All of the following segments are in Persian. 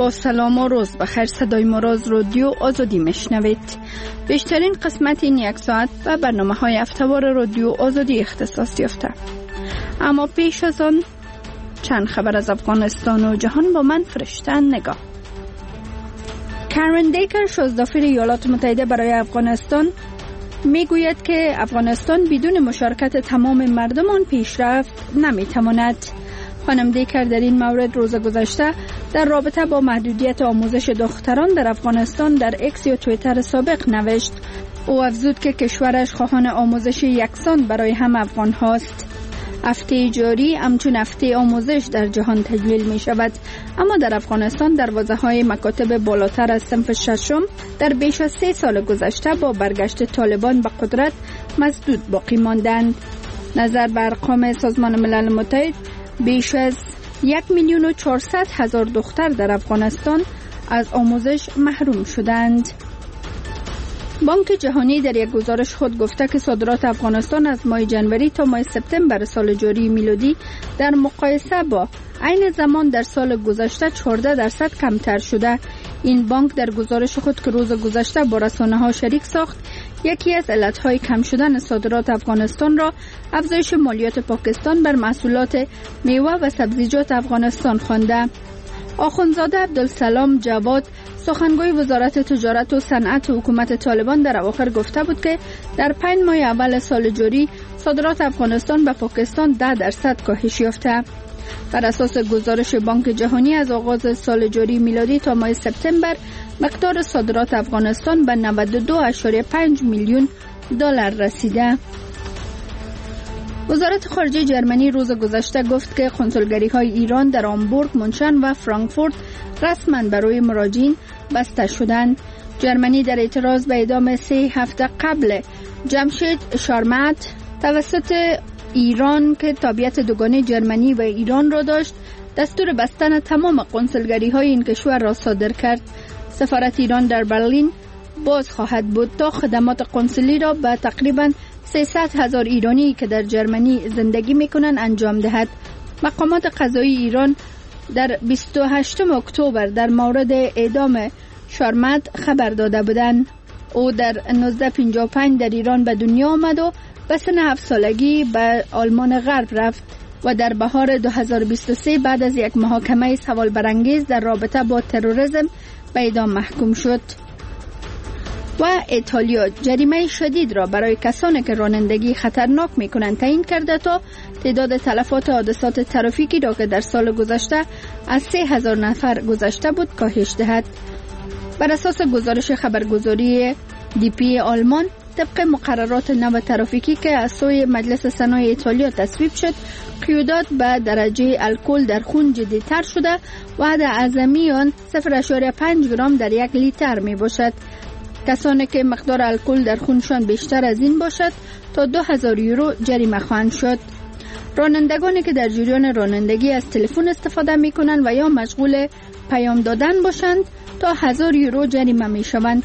با سلام و روز بخیر. صدای ما را از رادیو آزادی میشنوید. بیشترین قسمت این یک ساعت و برنامه‌های هفته‌وار رادیو آزادی اختصاص یافته. اما پیش از آن چند خبر از افغانستان و جهان با من فرشته نگاه. کارن دیکر شازدافیر ایالات متحده برای افغانستان میگوید که افغانستان بدون مشارکت تمام مردمان پیشرفت نمیتواند. خانم دیکر در این مورد روز گذشته در رابطه با محدودیت آموزش دختران در افغانستان در اکس یا توییتر سابق نوشت. او افزود که کشورش خواهان آموزش یکسان برای هم افغان هاست. هفته جاری همچون هفته آموزش در جهان تجلیل می شود، اما در افغانستان دروازه‌های مکاتب بالاتر از صنف ششم در بیش از 3 سال گذشته با برگشت طالبان به قدرت مسدود باقی ماندند. نظر بر ارقام سازمان ملل متحد بیش از 1,400,000 دختر در افغانستان از آموزش محروم شدند. بانک جهانی در یک گزارش خود گفته که صادرات افغانستان از ماه جنوری تا ماه سپتامبر سال جاری میلادی در مقایسه با عین زمان در سال گذشته 14% کمتر شده. این بانک در گزارش خود که روز گذشته با رسانه‌ها شریک ساخت، یکی از علتهای کم شدن صادرات افغانستان را افزایش مالیات پاکستان بر محصولات میوه و سبزیجات افغانستان خوانده. آخوندزاده عبدالسلام جواد، سخنگوی وزارت تجارت و صنعت حکومت طالبان، در اواخر گفته بود که در 5 ماه اول سال جاری صادرات افغانستان به پاکستان 10% کاهش یافته. بر اساس گزارش بانک جهانی از آغاز سال جاری میلادی تا ماه سپتامبر مقدار صادرات افغانستان به 92.5 میلیون دلار رسیده. وزارت خارجه جرمنی روز گذشته گفت که کنسولگری‌های ایران در هامبورگ، مونشن و فرانکفورت رسما برای مراجعین بسته شدند. جرمنی در اعتراض به اعدام 3 هفته قبل جمشید شارمت توسط ایران که تابعیت دوگانه جرمنی و ایران را داشت، دستور بستن تمام کنسولگری‌های این کشور را صادر کرد. سفارت ایران در برلین باز خواهد بود تا خدمات قنسولی را به تقریباً 300,000 ایرانی که در جرمنی زندگی میکنند انجام دهد. مقامات قضایی ایران در 28 اکتبر در مورد اعدام شارمت خبر داده بودند. او در 1955 در ایران به دنیا آمد و به سن 7 سالگی به آلمان غرب رفت و در بهار 2023 بعد از یک محاکمه سوال برانگیز در رابطه با تروریسم به اعدام محکوم شد. و ایتالیا جریمه شدید را برای کسانی که رانندگی خطرناک میکنند تعیین کرده تا تعداد تلفات حادثات ترافیکی را که در سال گذشته از 3,000 نفر گذشته بود کاهش دهد. بر اساس گزارش خبرگزاری دیپی آلمان، طبق مقررات نو ترافیکی که از سوی مجلس سنای ایتالیا تصویب شد، قیودات به درجه الکل در خون جدی‌تر شده و حد اعظمی آن 0.5 گرم در 1 لیتر می باشد. کسانی که مقدار الکل در خونشان بیشتر از این باشد تا 2,000 یورو جریمه خواهند شد. رانندگانی که در جریان رانندگی از تلفن استفاده می کنند و یا مشغول پیام دادن باشند تا 1,000 یورو جریمه می شوند.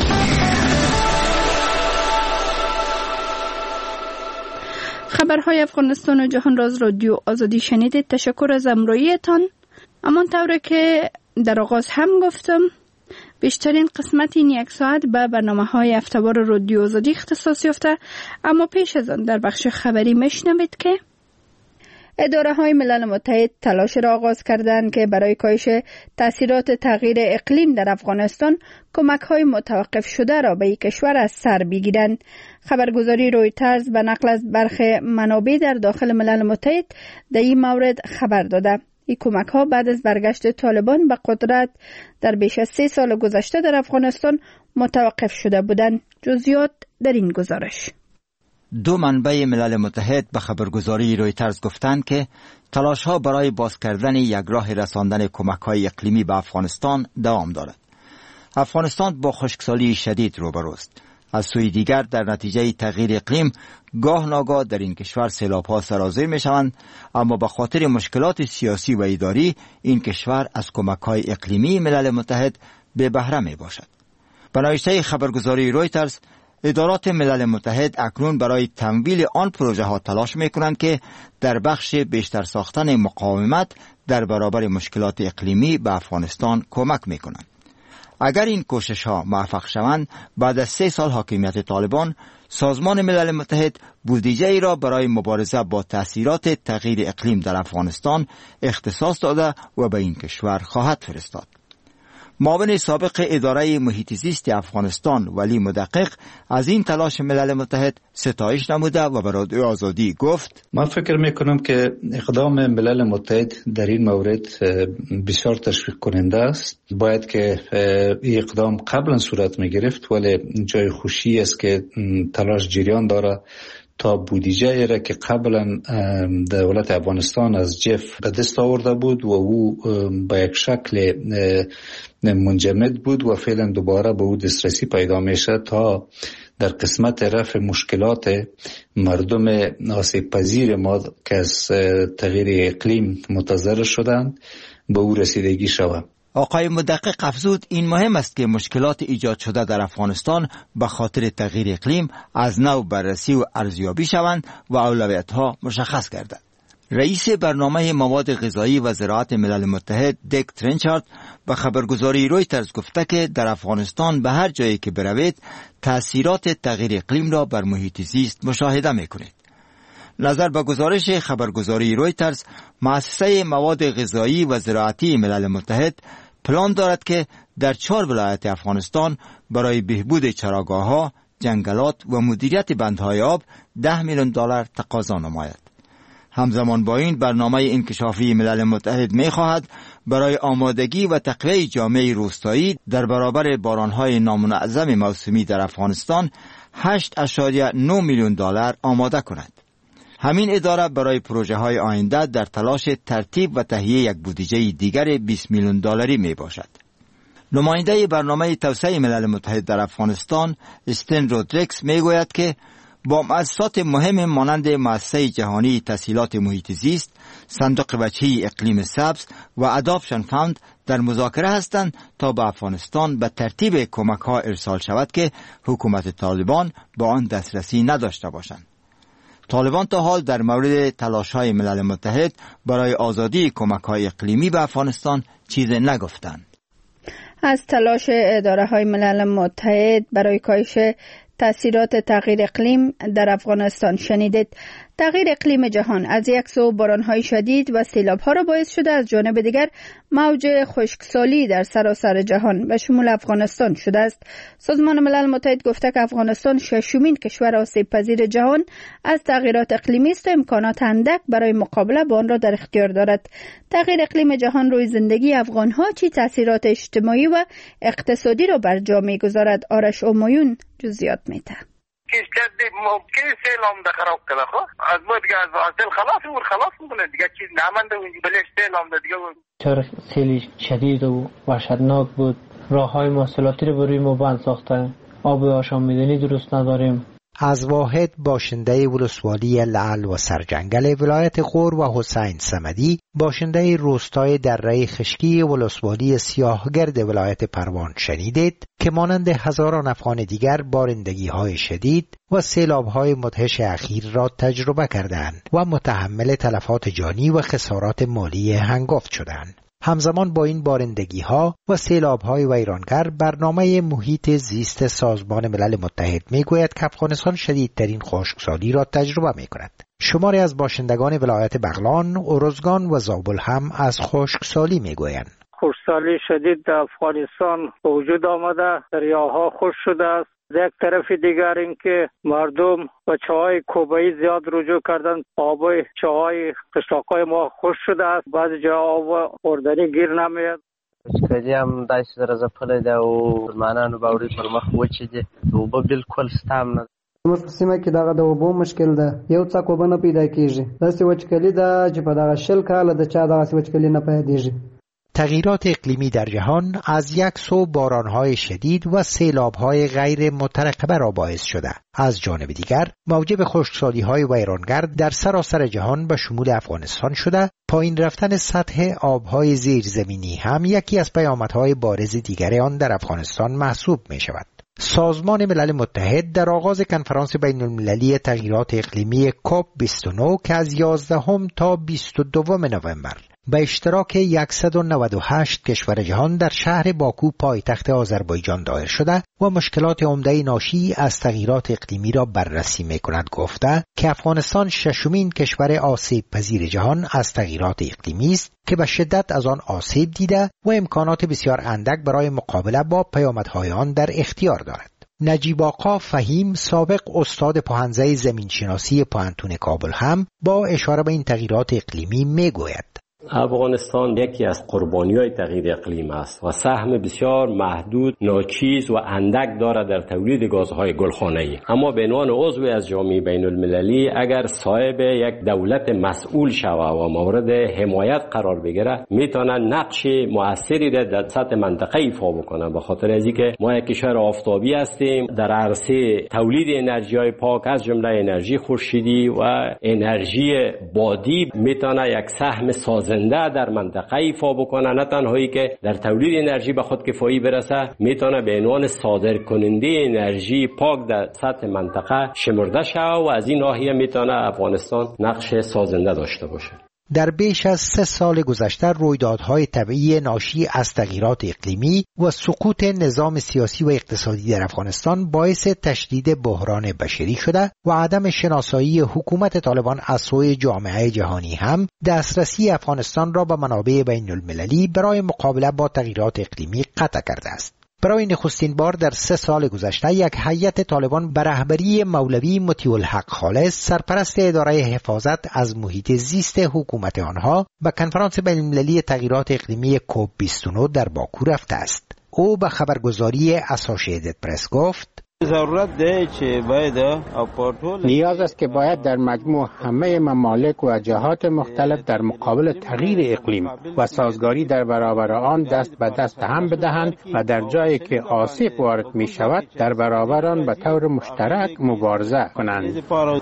خبرهای افغانستان و جهان را از رادیو آزادی شنیدید. تشکر از همراهیتان. همانطور که در آغاز هم گفتم، بیشترین قسمت این یک ساعت به برنامه‌های هفته‌وار رادیو آزادی اختصاص یافته، اما پیش از آن در بخش خبری میشنوید که اداره‌های ملل متحد تلاش را آغاز کردند که برای کاهش تأثیرات تغییر اقلیم در افغانستان کمک‌های متوقف شده را به این کشور از سر بگیرند. خبرگزاری رویترز به نقل از برخی منابع در داخل ملل متحد در این مورد خبر داده. این کمک‌ها بعد از برگشت طالبان به قدرت در بیش از 3 سال گذشته در افغانستان متوقف شده بودند. جزئیات در این گزارش. 2 منبع ملل متحد به خبرگزاری رویترز گفتند که تلاش‌ها برای باز کردن یک راه رساندن کمک‌های اقلیمی به افغانستان دوام دارد. افغانستان با خشکسالی شدید روبروست. از سوی دیگر در نتیجه تغییر اقلیم گاه ناگاه در این کشور سیلاب‌ها سرازیر می‌شوند، اما به خاطر مشکلات سیاسی و اداری این کشور از کمک‌های اقلیمی ملل متحد بے بهره میباشد. به نوشته خبرگزاری رویترز، ادارات ملل متحد اکنون برای تمویل آن پروژه ها تلاش میکنند که در بخش بیشتر ساختن مقاومت در برابر مشکلات اقلیمی به افغانستان کمک میکنند. اگر این کوشش ها موفق شوند، بعد از 3 سال حاکمیت طالبان، سازمان ملل متحد بودجه ای را برای مبارزه با تأثیرات تغییر اقلیم در افغانستان اختصاص داده و به این کشور خواهد فرستاد. معاون سابق اداره محیط زیست افغانستان ولی مدقق از این تلاش ملل متحد ستایش نموده و به رادیو آزادی گفت: من فکر میکنم که اقدام ملل متحد در این مورد بسیار تشویق کننده است. باید که این اقدام قبلا صورت میگرفت، ولی جای خوشی است که تلاش جریان داره تا بودجه را که قبلا دولت افغانستان از جف به دست آورده بود و او به یک شکل منجمد بود و فعلا دوباره به او دسترسی پیدا میشه تا در قسمت رفع مشکلات مردم آسیب پذیر ما که از تغییر اقلیم متضرر شدند به او رسیدگی شود. آقای مدقق افزود این مهم است که مشکلات ایجاد شده در افغانستان به خاطر تغییر اقلیم از نو بررسی و ارزیابی شوند و اولویت‌ها مشخص گردد. رئیس برنامه مواد غذایی و زراعت ملل متحد دیک ترنچارد به خبرگزاری رویترز گفته که در افغانستان به هر جایی که بروید تأثیرات تغییر اقلیم را بر محیط زیست مشاهده می‌کنید. نظر به گزارش خبرگزاری رویترز، مؤسسه مواد غذایی و زراعتی ملل متحد پلان دارد که در 4 ولایت افغانستان برای بهبود چراگاه‌ها، جنگلات و مدیریت بندهای آب $10 میلیون تقاضا نماید. همزمان با این برنامه انکشافی ملل متحد می‌خواهد برای آمادگی و تقویت جامعه روستایی در برابر باران‌های نامنظم موسمی در افغانستان $8.9 میلیون آماده کند. همین اداره برای پروژه های آینده در تلاش ترتیب و تهیه یک بودجه دیگر $20 میلیون می باشد. نماینده برنامه توسعه ملل متحد در افغانستان استن رودریکس می گوید که با مؤسسات مهم مانند مؤسسه جهانی تسهیلات محیط زیست، صندوق بچه‌ای اقلیم سبز و اداپشن فاند در مذاکره هستند تا به افغانستان به ترتیب کمک ها ارسال شود که حکومت طالبان با آن دسترسی نداشته باشند. طالبان تا حال در مورد تلاش‌های ملل متحد برای آزادی کمک‌های اقلیمی به افغانستان چیزی نگفتند. از تلاش اداره‌های ملل متحد برای کاهش تأثیرات تغییر اقلیم در افغانستان شنیدید. تغییر اقلیم جهان از یک سو باران‌های شدید و سیلاب‌ها را باعث شده، از جانب دیگر موج خشکسالی در سراسر جهان به شمول افغانستان شده است. سازمان ملل متحد گفته که افغانستان 6مین کشور آسیب پذیر جهان از تغییرات اقلیمی است و امکانات اندک برای مقابله با آن را در اختیار دارد. تغییر اقلیم جهان روی زندگی افغان‌ها چه تأثیرات اجتماعی و اقتصادی را بر جا می‌گذارد؟ آرش اومایون جزئیات می‌ده. کشت ممکن سیلام ده خراب کنه. خب از ما دیگه از دل خلاص میکنه دیگه، چیز نمانده اونجا بلش سیلام ده دیگه. چرا سیلی شدید و وحشتناک بود، راههای مواصلاتی رو بروی ما بند ساخته، آب آشامیدنی درست نداریم. از واحد باشنده ولسوالی لعل و سرجنگل ولایت غور و حسین صمدی، باشنده روستای دره خشکی ولسوالی سیاهگرد ولایت پروان شنیدید که مانند هزاران افغان دیگر بارندگی‌های شدید و سیلاب‌های مدهش اخیر را تجربه کردند و متحمل تلفات جانی و خسارات مالی هنگفت شدند. همزمان با این بارندگی‌ها و سیلاب‌های ویرانگر، برنامه محیط زیست سازمان ملل متحد می‌گوید که افغانستان شدیدترین خشکسالی را تجربه می‌کند. شماری از باشندگان ولایت بغلان، ارزگان و زابل هم از خشکسالی می‌گویند. خشکسالی شدید در افغانستان به وجود آمده، دریاها خشک شده است. یک طرف دیگر این که مردم به چاهای کوبه‌ای زیاد رجوع کردند، آب چاهای قشلاق‌های ما خشک شده است، بعضی جا آب خوردنی گیر نمیاد. کدی هم دایس در زپله ده و مانانو باوري پر مخ وچې دي، اوبه بالکل ستام نه. موږ په سیمه کې دغه د اوبو مشکل ده، یو څاک اوبه نه پیدا کیږي. داسې وچکلي ده چې په دغه 40 کاله د چا دغه وچکلي نه پیدایږي. تغییرات اقلیمی در جهان از یک سو بارانهای شدید و سیلابهای غیر مترقبه را باعث شده. از جانب دیگر موجب خشکسالی‌های ویرانگر در سراسر جهان به شمول افغانستان شده. پایین رفتن سطح آبهای زیرزمینی هم یکی از پیامدهای بارز دیگر آن در افغانستان محسوب می شود. سازمان ملل متحد در آغاز کنفرانس بین المللی تغییرات اقلیمی کوپ 29 که از 11 تا 22 نوامبر به اشتراک 198 کشور جهان در شهر باکو پایتخت آذربایجان دایر شده و مشکلات عمده ناشی از تغییرات اقلیمی را بررسی می‌کند. گفته که افغانستان ششمین کشور آسیب پذیر جهان از تغییرات اقلیمی است که به شدت از آن آسیب دیده و امکانات بسیار اندک برای مقابله با پیامدهای آن در اختیار دارد. نجیب آقا فهیم، سابق استاد پاهنزه زمینشناسی پوهنتون کابل، هم با اشاره به این تغییرات اقلیمی میگوید: افغانستان یکی از قربانی‌های تغییر اقلیم است و سهم بسیار محدود، ناچیز و اندک دارد در تولید گازهای گلخانه‌ای. اما به عنوان عضو از جامعه بین‌المللی اگر صاحب یک دولت مسئول شود و مورد حمایت قرار بگیرد، میتواند نقش مؤثری در سطح منطقه ایفا بکنه، به خاطر از اینکه ما یک کشور آفتابی هستیم. در عرصه تولید انرژی‌های پاک از جمله انرژی خورشیدی و انرژی بادی میتونه یک سهم سازنده در منطقه ایفا بکنه، نه تنهایی که در تولید انرژی به خود کفایی برسه، میتونه به عنوان صادر کننده انرژی پاک در سطح منطقه شمرده شود و از این ناحیه میتونه افغانستان نقش سازنده داشته باشه. در بیش از 3 سال گذشته رویدادهای طبیعی ناشی از تغییرات اقلیمی و سقوط نظام سیاسی و اقتصادی در افغانستان باعث تشدید بحران بشری شده و عدم شناسایی حکومت طالبان از سوی جامعه جهانی هم دسترسی افغانستان را به منابع بین المللی برای مقابله با تغییرات اقلیمی قطع کرده است. برای نخستین بار در 3 سال گذشته یک هیئت طالبان به رهبری مولوی مطیع الحق خالص، سرپرست اداره حفاظت از محیط زیست حکومت آنها، به کنفرانس بین‌المللی تغییرات اقلیمی کوب 29 در باکو رفته است. او به خبرگزاری اسوسییتد پرس گفت: نیاز است که باید در مجموع همه ممالک و جهات مختلف در مقابل تغییر اقلیم و سازگاری در برابر آن دست به دست هم بدهند و در جایی که آسیب وارد می شود در برابر آن به طور مشترک مبارزه کنند.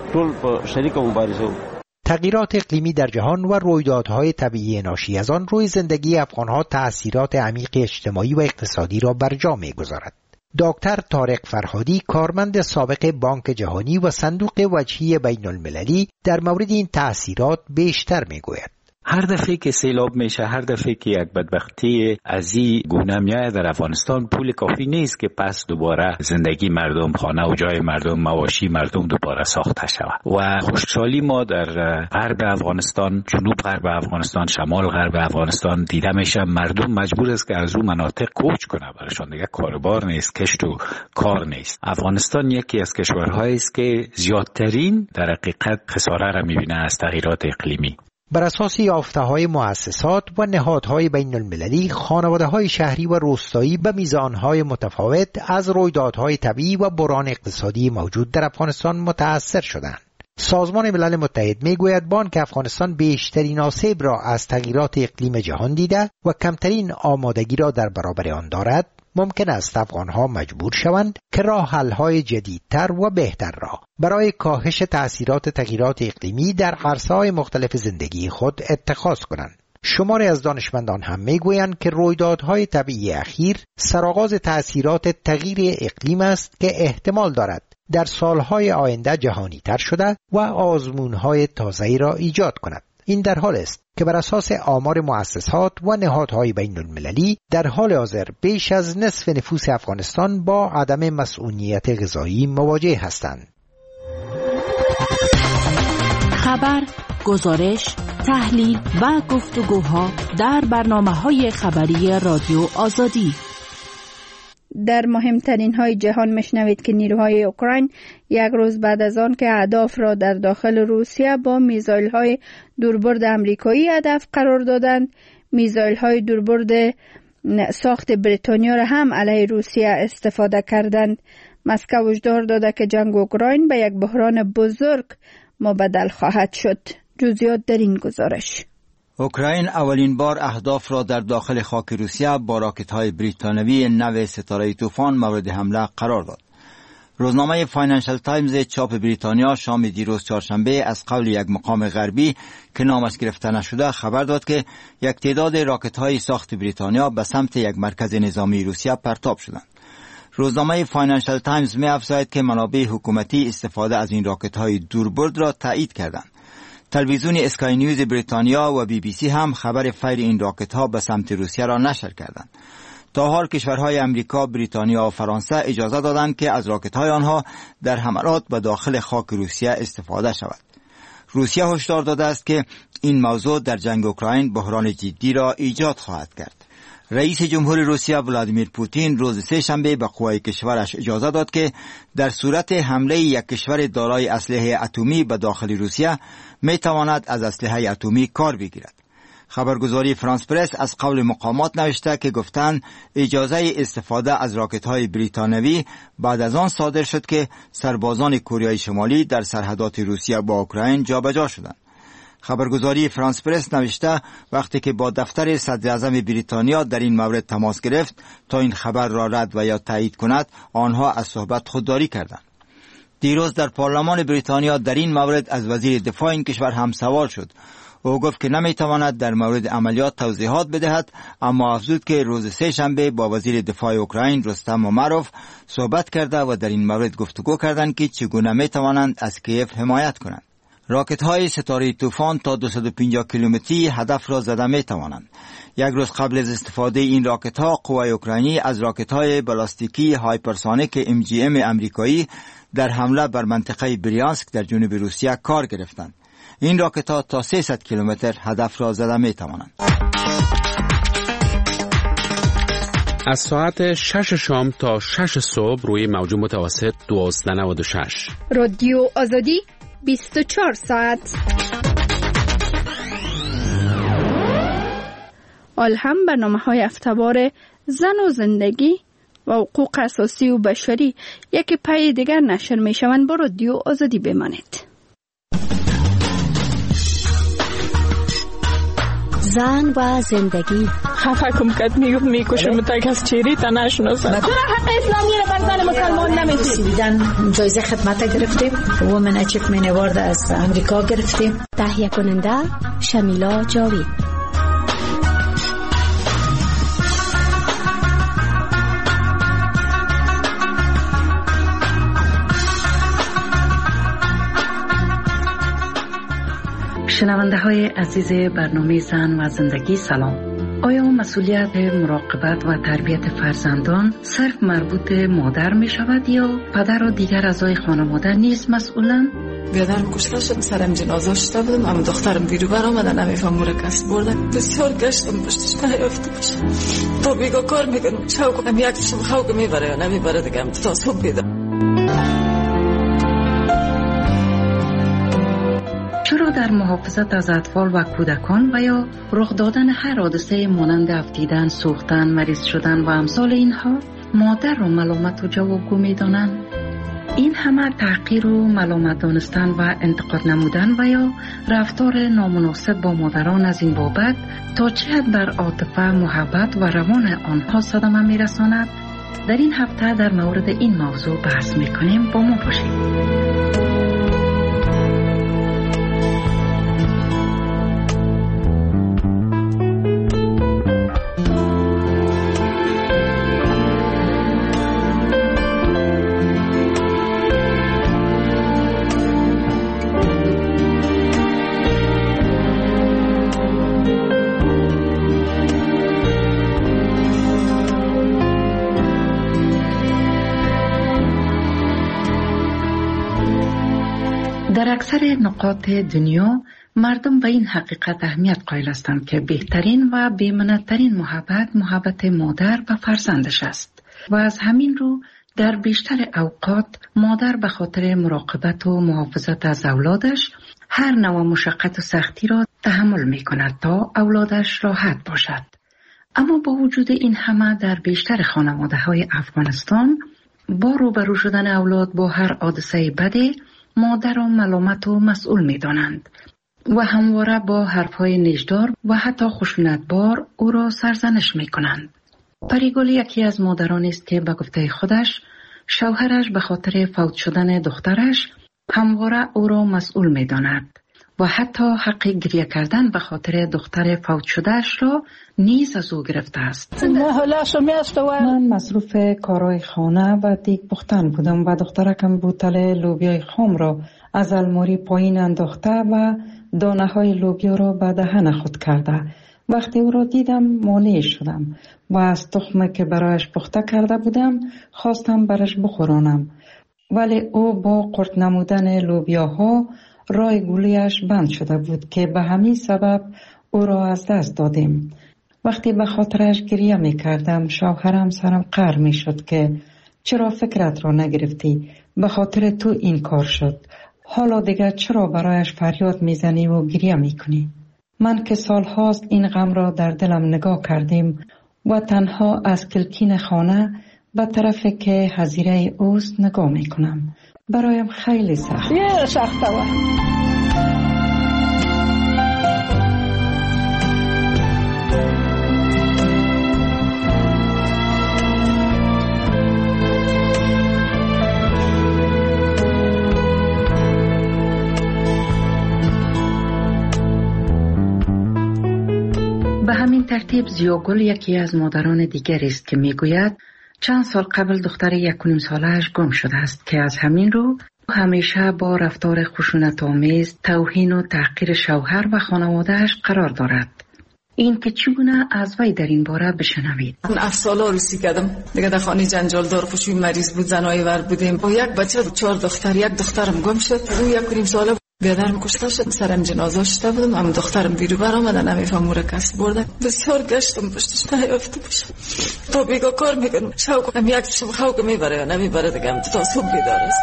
تغییرات اقلیمی در جهان و رویدادهای طبیعی ناشی از آن روی زندگی افغانها تأثیرات عمیق اجتماعی و اقتصادی را بر جا می‌گذارد. دکتر طارق فرهادی، کارمند سابق بانک جهانی و صندوق وجهی بین المللی، در مورد این تأثیرات بیشتر میگوید: هر دفعه که سیلاب میشه، هر دفعه که یک بدبختی از این گونه میاد در افغانستان، پول کافی نیست که پس دوباره زندگی مردم، خانه و جای مردم، مواشی مردم دوباره ساخته شود. و خوشحالی ما در غرب افغانستان، جنوب غرب افغانستان، شمال غرب افغانستان دیده میشه مردم مجبور است که از اون مناطق کوچ کنه، برایشان دیگه کاربار نیست، کشت و کار نیست. افغانستان یکی از کشورهایی است که زیادترین در حقیقت خساره را میبینه از تغییرات اقلیمی. بر اساس یافته‌های مؤسسات و نهادهای بین المللی، خانواده‌های شهری و روستایی به میزانهای متفاوت از رویدادهای طبیعی و بحران اقتصادی موجود در افغانستان متأثر شدند. سازمان ملل متحد میگوید بانک افغانستان بیشترین آسیب را از تغییرات اقلیم جهان دیده و کمترین آمادگی را در برابر آن دارد. ممکن است افغانها مجبور شوند که راه حل‌های جدیدتر و بهتر را برای کاهش تأثیرات تغییرات اقلیمی در عرصه‌های مختلف زندگی خود اتخاذ کنند. شماری از دانشمندان هم میگویند که رویدادهای طبیعی اخیر سرآغاز تأثیرات تغییر اقلیم است که احتمال دارد در سالهای آینده جهانی تر شده و آزمونهای تازه‌ای را ایجاد کند. این در حال است که بر اساس آمار مؤسسات و نهادهای بین المللی در حال حاضر بیش از نصف نفوس افغانستان با عدم مسئولیت غذایی مواجه هستند. خبر، گزارش، تحلیل و گفتگوها در برنامه‌های خبری رادیو آزادی. در مهمترین های جهان میشنوید که نیروهای اوکراین یک روز بعد از آن که اهداف را در داخل روسیه با میزایل های دوربرد امریکایی هدف قرار دادند، میزایل های دوربرد ساخت بریتانیا را هم علیه روسیه استفاده کردند. مسکو هشدار داده که جنگ اوکراین به یک بحران بزرگ مبدل خواهد شد. جزئیات در این گزارش. اوکراین اولین بار اهداف را در داخل خاک روسیه با راکت‌های بریتانیایی نو ستاره طوفان مورد حمله قرار داد. روزنامه فاینانشل تایمز چاپ بریتانیا شام دیروز چهارشنبه از قول یک مقام غربی که نامش گرفته نشده خبر داد که یک تعداد راکت‌های ساخت بریتانیا به سمت یک مرکز نظامی روسیه پرتاب شدند. روزنامه فاینانشل تایمز می افزاید که منابع حکومتی استفاده از این راکت‌های دوربرد را تایید کردند. تلویزیون اسکای نیوز بریتانیا و بی بی سی هم خبر فیر این راکت ها به سمت روسیه را نشر کردند. تا حال کشورهای امریکا، بریتانیا و فرانسه اجازه دادند که از راکت های آنها در حملات به داخل خاک روسیه استفاده شود. روسیه هشدار داده است که این موضوع در جنگ اوکراین بحران جدی را ایجاد خواهد کرد. رئیس جمهور روسیه ولادیمیر پوتین روز سه‌شنبه به قوای کشورش اجازه داد که در صورت حمله یک کشور دارای اسلحه اتمی به داخل روسیه می تواند از اسلحه اتمی کار بگیرد. خبرگزاری فرانس پرس از قول مقامات نوشته که گفتند اجازه استفاده از راکت‌های بریتانیایی بعد از آن صادر شد که سربازان کره شمالی در سرحدات روسیه با اوکراین جابجا شدند. خبرگزاری فرانس پرس نوشته وقتی که با دفتر صدر اعظم بریتانیا در این مورد تماس گرفت تا این خبر را رد و یا تایید کند، آنها از صحبت خودداری کردند. دیروز در پارلمان بریتانیا در این مورد از وزیر دفاع این کشور هم سوال شد. او گفت که نمیتواند در مورد عملیات توضیحات بدهد، اما افزود که روز سه‌شنبه با وزیر دفاع اوکراین رستم امروف صحبت کرده و در این مورد گفتگو کردند که چگونه میتوانند از کیف حمایت کنند. راکت های ستاره طوفان تا 250 کیلومتری هدف را زده می توانند. یک روز قبل از استفاده این راکت ها، قوای اوکراینی از راکت های بالاستیکی هایپرسونیک MGM امریکایی در حمله بر منطقه بریانسک در جنوب روسیه کار گرفتند. این راکت ها تا 300 کیلومتر هدف را زده می توانند. از ساعت 6 شام تا 6 صبح روی موج متوسط 1296 رادیو آزادی 24 ساعت. هم برنامه‌های هفته‌وار زن و زندگی و حقوق اساسی و بشری یکی پای دیگر نشر می‌شوند. با رادیو آزادی بمانید. زن و زندگی. خفه کم کد میکشم تا کس چیری تا نشناسم. چرا حق اسلامی رو بر زن مسلمان نمیدید؟ جایزه خدمت گرفتیم. وومن اچیومنت اوارد از امریکا گرفتیم. تهیه کننده شمیلا جاوید. شنونده های عزیز برنامه زن و زندگی سلام. آیا مسئولیت مراقبت و تربیت فرزندان صرف مربوط مادر می شود یا پدر و دیگر اعضای خانواده نیز مسئولند؟ بیادرم کشته شد، سرم جنازه شده بودم، اما دخترم بیرو بر آمده نمیفهم مرکست بردن. بسیار گشتم پشتش نیافته باشم تا بیگا کار میکنم چاو کنم یک شب خواه که میبره یا نمیبره دیگه هم تا صبح بیدم. چرا در محافظت از اطفال و کودکان و یا رخ دادن هر حادثه مانند افتیدن، سوختن، مریض شدن و امثال اینها مادر را ملامت و جوابگو می‌دانند؟ این همه تحقیر و ملامت دانستن و انتقاد نمودن و یا رفتار نامناسب با مادران از این بابت تا چه حد بر عاطفه، محبت و روان آنها صدمه می‌رساند؟ در این هفته در مورد این موضوع بحث می‌کنیم. با ما باشید. در اکثر نقاط دنیا مردم به این حقیقت اهمیت قائل هستند که بهترین و بی‌منع‌ترین محبت مادر و فرزندش است و از همین رو در بیشتر اوقات مادر به خاطر مراقبت و محافظت از اولادش هر نوع مشقت و سختی را تحمل می کند تا اولادش راحت باشد. اما با وجود این همه در بیشتر خانواده های افغانستان با روبرو شدن اولاد با هر حادثه بدی مادر را ملامت و مسئول می دانند و همواره با حرفهای نیشدار و حتی خشونتبار او را سرزنش می کنند. پریگل یکی از مادرانی است که به گفته خودش شوهرش به خاطر فوت شدن دخترش همواره او را مسئول می داند و حتی حق گریه کردن به خاطر دختر فوت شدهش را نیز از او گرفته است. من مصروف کارهای خانه و دیگ پختن بودم و دخترکم بوتل لوبیای خام را از الماری پایین انداخته و دانه های لوبیا را به دهن خود کرده. وقتی او را دیدم مانع شدم و از تخم که برایش پخته کرده بودم خواستم برش بخورانم، ولی او با قرط نمودن لوبیاها رای گولیش بند شده بود که به همین سبب او را از دست دادیم. وقتی به خاطرش گریه می کردم شوهرم سرم قهر می شد که چرا فکرت را نگرفتی؟ به خاطر تو این کار شد. حالا دیگر چرا برایش فریاد می زنی و گریه می کنی؟ من که سالهاست این غم را در دلم نگاه کردیم و تنها از کلکین خانه به طرف که حظیره اوست نگاه می کنم. برایم خیلی سخت. سخته و به همین ترتیب زیاگل یکی از مادران دیگری است که میگوید چند سال قبل دختر 1.5 ساله‌اش گم شده است که از همین رو همیشه با رفتار خشونت‌آمیز، توهین و تحقیر شوهر و خانواده‌اش قرار دارد. این که چگونه از وی در این باره بشنوید. من 7 ساله روسی کردم دیگه در خانه جنجال دار خوشوی مریض بود، زنای ور بودیم با یک بچه 4 دختر، یک دخترم گم شد. او 1.5 ساله بیادرم کشته شد، سرم جنازه شده بودم، هم دخترم بیرو بر آمدن، نمیفهم را کس بردن. بسیار گشتم پشتش نیافته باشم تا بیگاه کار میکنم شوق هم یک شب خواب میبره یا نمیبره دیگه هم تا صبح بیدار است.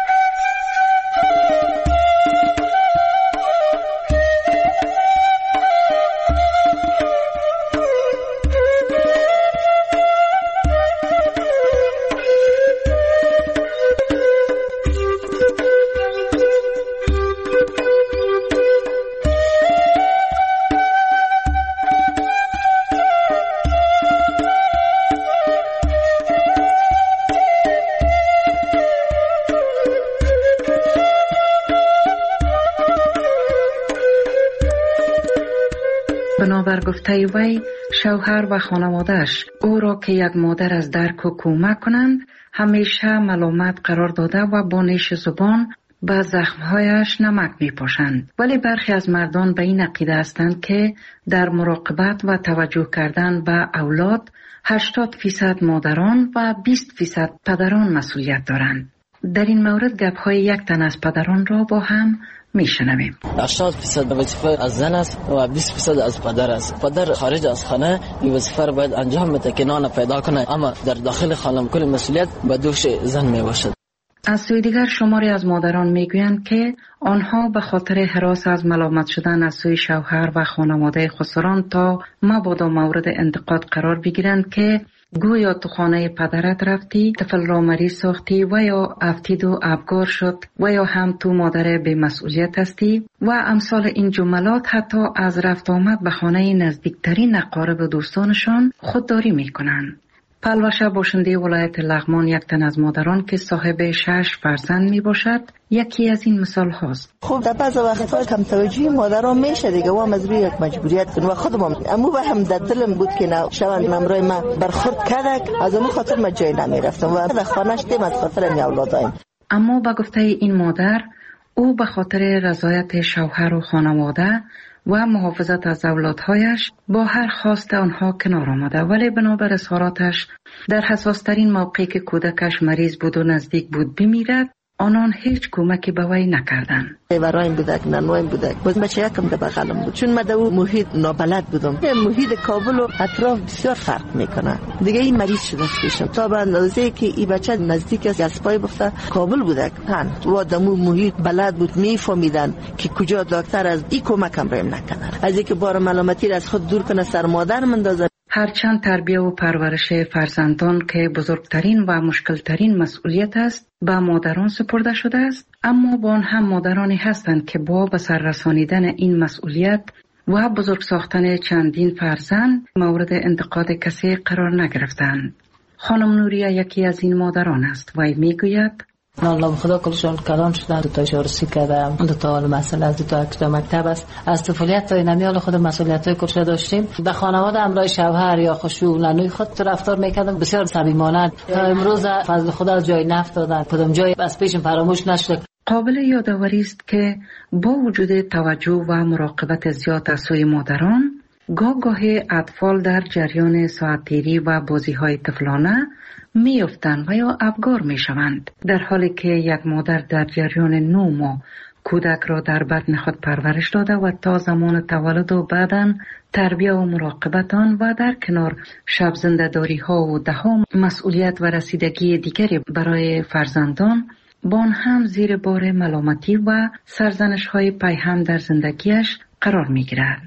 بنابر گفته وی شوهر و خانواده‌اش او را که یک مادر از درک و کمک کنند همیشه ملامت قرار داده و با نیش زبان به زخمهایش نمک می پاشند. ولی برخی از مردان به این عقیده هستند که در مراقبت و توجه کردن به اولاد 80% مادران و 20% پدران مسئولیت دارند. در این مورد گپ‌های یک تن از پدران را با هم میشنویم. 80% وظیفه از زن است و 20% از پدر است. پدر خارج از خانه این وظیفه را باید انجام بده که نان پیدا کنه، اما در داخل خانه کل مسئولیت به دوش زن می باشد. از سوی دیگر شماری از مادران میگویند که آنها به خاطر هراس از ملامت شدن از سوی شوهر و خانواده خسران تا مبادا مورد انتقاد قرار بگیرند که گویا تو خانه پدرت رفتی، طفل را مریض ساختی و یا افتید و ابگار شد و یا هم تو مادر به مسئولیت هستی و امثال این جملات حتی از رفت آمد به خانه نزدیکترین اقارب و دوستانشان خودداری میکنند. پلوشه باشنده ولایت لغمان یک تن از مادران که صاحب 6 فرزند می باشد یکی از این مثال هاست. خب در بعض وقتا کم توجهی مادران میشه دیگه و مجبوری یک مجبوریت کنم و خودم امو به هم در دلم بود که نه شوند ممرای من برخورد کردک از امو خاطر من جای نمیرفتم و در خانهش دیم از خاطر می اولادایم. اما به گفته این مادر او به خاطر رضایت شوهر و خانواده و محافظت از اولادهایش با هر خواست آنها کنار آمده، ولی بنابر اظهاراتش در حساسترین موقعی که کودکش مریض بود و نزدیک بود بمیرد آنان هیچ کمکی به وی نکردند. ورایم بودک نانوایم بودک باز بچه یکم در بغلم بود، چون من در اون محیط نابلد بودم. محیط کابل و اطراف بسیار فرق میکنه دیگه. این مریض شده پیشم تا به اندازه که این بچه نزدیک از گسپای بخته کابل بودک و در اون محیط بلد بود، میفهمیدن که کجا دکتر از این کمکم رایم نکنه، از اینکه بار ملامتی از خود دور کنه سر مادر مندازه. هرچند تربیه و پرورش فرزندان که بزرگترین و مشکلترین مسئولیت است به مادران سپرده شده است، اما با آن هم مادرانی هستند که با به سر رسانیدن این مسئولیت و بزرگ ساختن چندین فرزند مورد انتقاد کسی قرار نگرفتند. خانم نوریه یکی از این مادران است و میگوید الله خدا کلشون کلان شدن، 2 تا شورسی کردم، 2 تا مسئله از 2 تا اکتا مکتب است. از طفولیت تا اینمیال خود مسئولیت های کلش داشتیم. به خانواده همراه شوهر یا خشوع لنوی خود رفتار میکردم، بسیار صمیمانه. تا امروز فضل خدا از جای نفت دادن، کدام جای از پیشم فراموش نشد. قابل یادآوری است که با وجود توجه و مراقبت زیاد از سوی مادران، گاهی اطفال در جریان ساعت‌تیری و بازی‌های طفلانه می‌افتند و یا افگار می‌شوند، در حالی که یک مادر در جریان 9 ماه کودک را در بطن خود پرورش داده و تا زمان تولد و بعداً تربیت و مراقبت آن و در کنار شب زنده‌داری‌ها و ده‌ها مسئولیت و رسیدگی دیگری برای فرزندان، با آن هم زیر بار ملامتی و سرزنش‌های پیهم در زندگیش قرار می‌گیرد.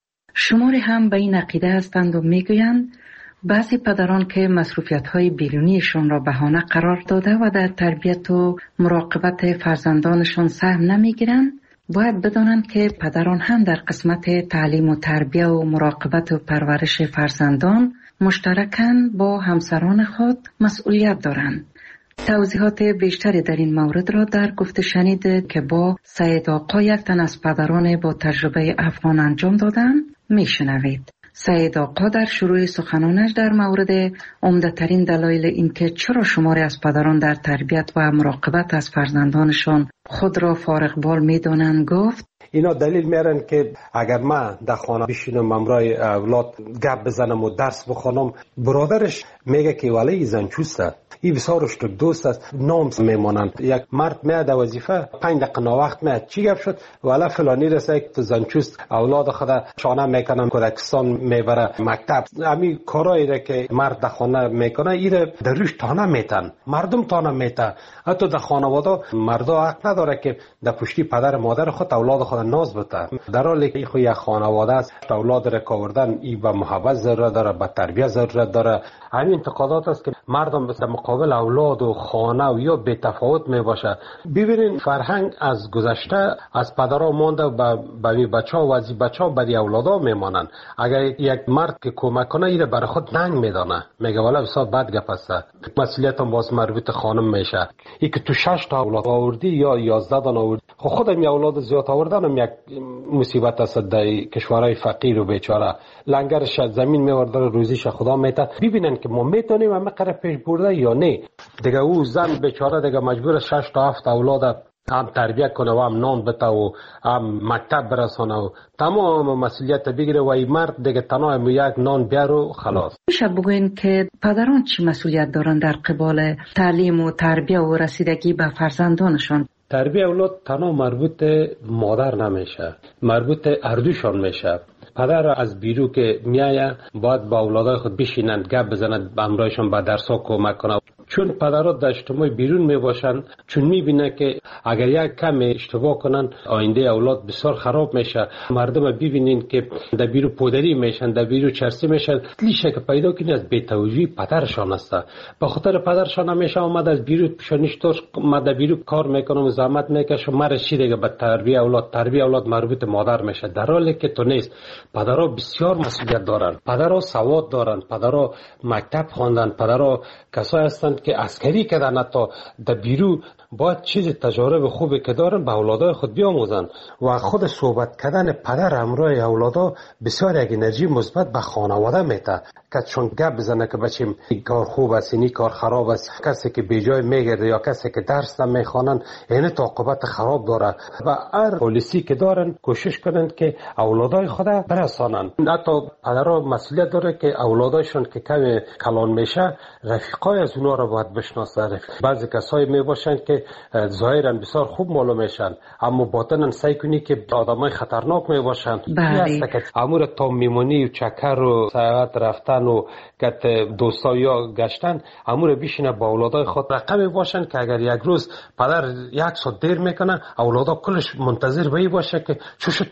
شماری هم به این عقیده هستند و میگویند بعضی پدران که مصروفیت‌های بیرونیشان را بهانه قرار داده و در تربیت و مراقبت فرزندانشان سهم نمیگیرند، باید بدانند که پدران هم در قسمت تعلیم و تربیت و مراقبت و پرورش فرزندان مشترکاً با همسران خود مسئولیت دارند. توضیحات بیشتری در این مورد را در گفته شنید که با سید آقا، یک تن از پدران با تجربه افغان انجام دادن، میشنوید. سید آقا در شروع سخنانش در مورد عمده‌ترین دلایل اینکه چرا شماری از پدران در تربیت و مراقبت از فرزندانشان خود را فارغ بال میدانند گفت: اینا دلیل میارن که اگر من در خانه بشینم امرای اولاد گپ بزنم و درس بخونم، برادرش میگه که ولی زنچوسته، این بسیارش تو دوست است، نام میمانند. یک مرد میاد وظیفه 5 دقیقه وقت میاد، چی گپ شد؟ ولی فلانی رسه که تو زنچوست اولاد خود شانه میکنن، کودکستان میبره مکتب. همین کارایی را که مرد در خانه میکنه ایره در روش تانه میتن، مردم تانه میتن. حتی در خانواده مردا حق نداره که در پشتی پدر مادر خود اولاد خود ناز بده، در حالی که خود یک خانواده است. اولاد را کاوردن این به محبت ضرورت داره، به تربیت ضرورت داره. همین انتقادات است که مردم به مقابل اولاد و خانه و یا بی تفاوت می باشه. ببینین فرهنگ از گذشته از پدرها مانده و به بچه‌ها و از بچه‌ها به اولادها میمانن. اگر یک مرد که کمک کنه ایره برای خود ننگ میدانه، میگه والا بسیار بد گپ است، مسئولیت هم باز مربوط خانم میشه. این که تو 6 تا اولاد آوردی یا 11 تا آوردی، خودم یا اولاد زیاد آوردن یک مصیبت است در کشورهای فقیر و بیچاره. لنگرش زمین میورده، روزیش خدا میته. ببینن که ما میتونیم همه قرار پیش برده یا نه. دیگه او زن بیچاره دیگه مجبور 6 تا 7 اولاد هم تربیت کنه و هم نان بده و هم مکتب برسانه و تمام مسئولیت بگیره و این مرد دیگه تنها یک نان بیاره و خلاص. میشه بگوین که پدران چی مسئولیت دارن در قبال تعلیم و تربیت و رسیدگی به فرزندانشان؟ تربیت اولاد تنها مربوط مادر نمیشه، مربوط اردوشان میشه. پدر از بیرو که میایه باید با اولادای خود بشینند، گپ بزنند، همراهشان به درس‌ها کمک کنه. چون پدرها در اجتماع بیرون می باشن، چون میبینه که اگر یک کم اشتباه کنن آینده اولاد بسیار خراب میشه. مردم ببینین که در بیرو پودری میشن، در بیرو چرسی میشن، لیشه که پیدا کنی از بی‌توجهی پدرشان است. به خاطر پدرشان همیشه آمد از بیرو پیشانیشتور، من در بیرو کار میکنم و زحمت میکشم، مرا چی دیگه به تربیت اولاد مربوط مادر میشه، در حالی که تو نیست. پدرها بسیار مسئولیت دارن، پدرها سواد دارن، پدرها مکتب خواندن، پدرها کسایی هستند که عسکری کردن، حتی در بیرو باید چیز تجارب خوبی که دارن به اولادای خود بیاموزن. و خود صحبت کردن پدر همراه اولادا بسیار یک انرژی مثبت به خانواده میده، که چون گپ بزنه که بچیم این کار خوب است، این کار خراب است، کسی که بیجای میگرده یا کسی که درس نمیخوانن این عاقبت خراب داره. و هر پالیسی که دارن کوشش کنن که اولادای خود برسانن. حتی پدرها مسئولیت داره که اولادایشون که کم کلان میشه رفیقای از اونها رو باید بشناسه. بعضی کسایی میباشن که ظاهرا بسیار خوب معلوم میشن اما باطنا سعی کنی که آدمای خطرناک میباشن. بله. امور تا میمونی و چکر و سیاحت رفتن و کت دوستا یا گشتن امور بیشینه با اولادای خود رقمی باشن که اگر یک روز پدر یک ساعت دیر میکنه اولادا کلش منتظر بایی باشه که چه شد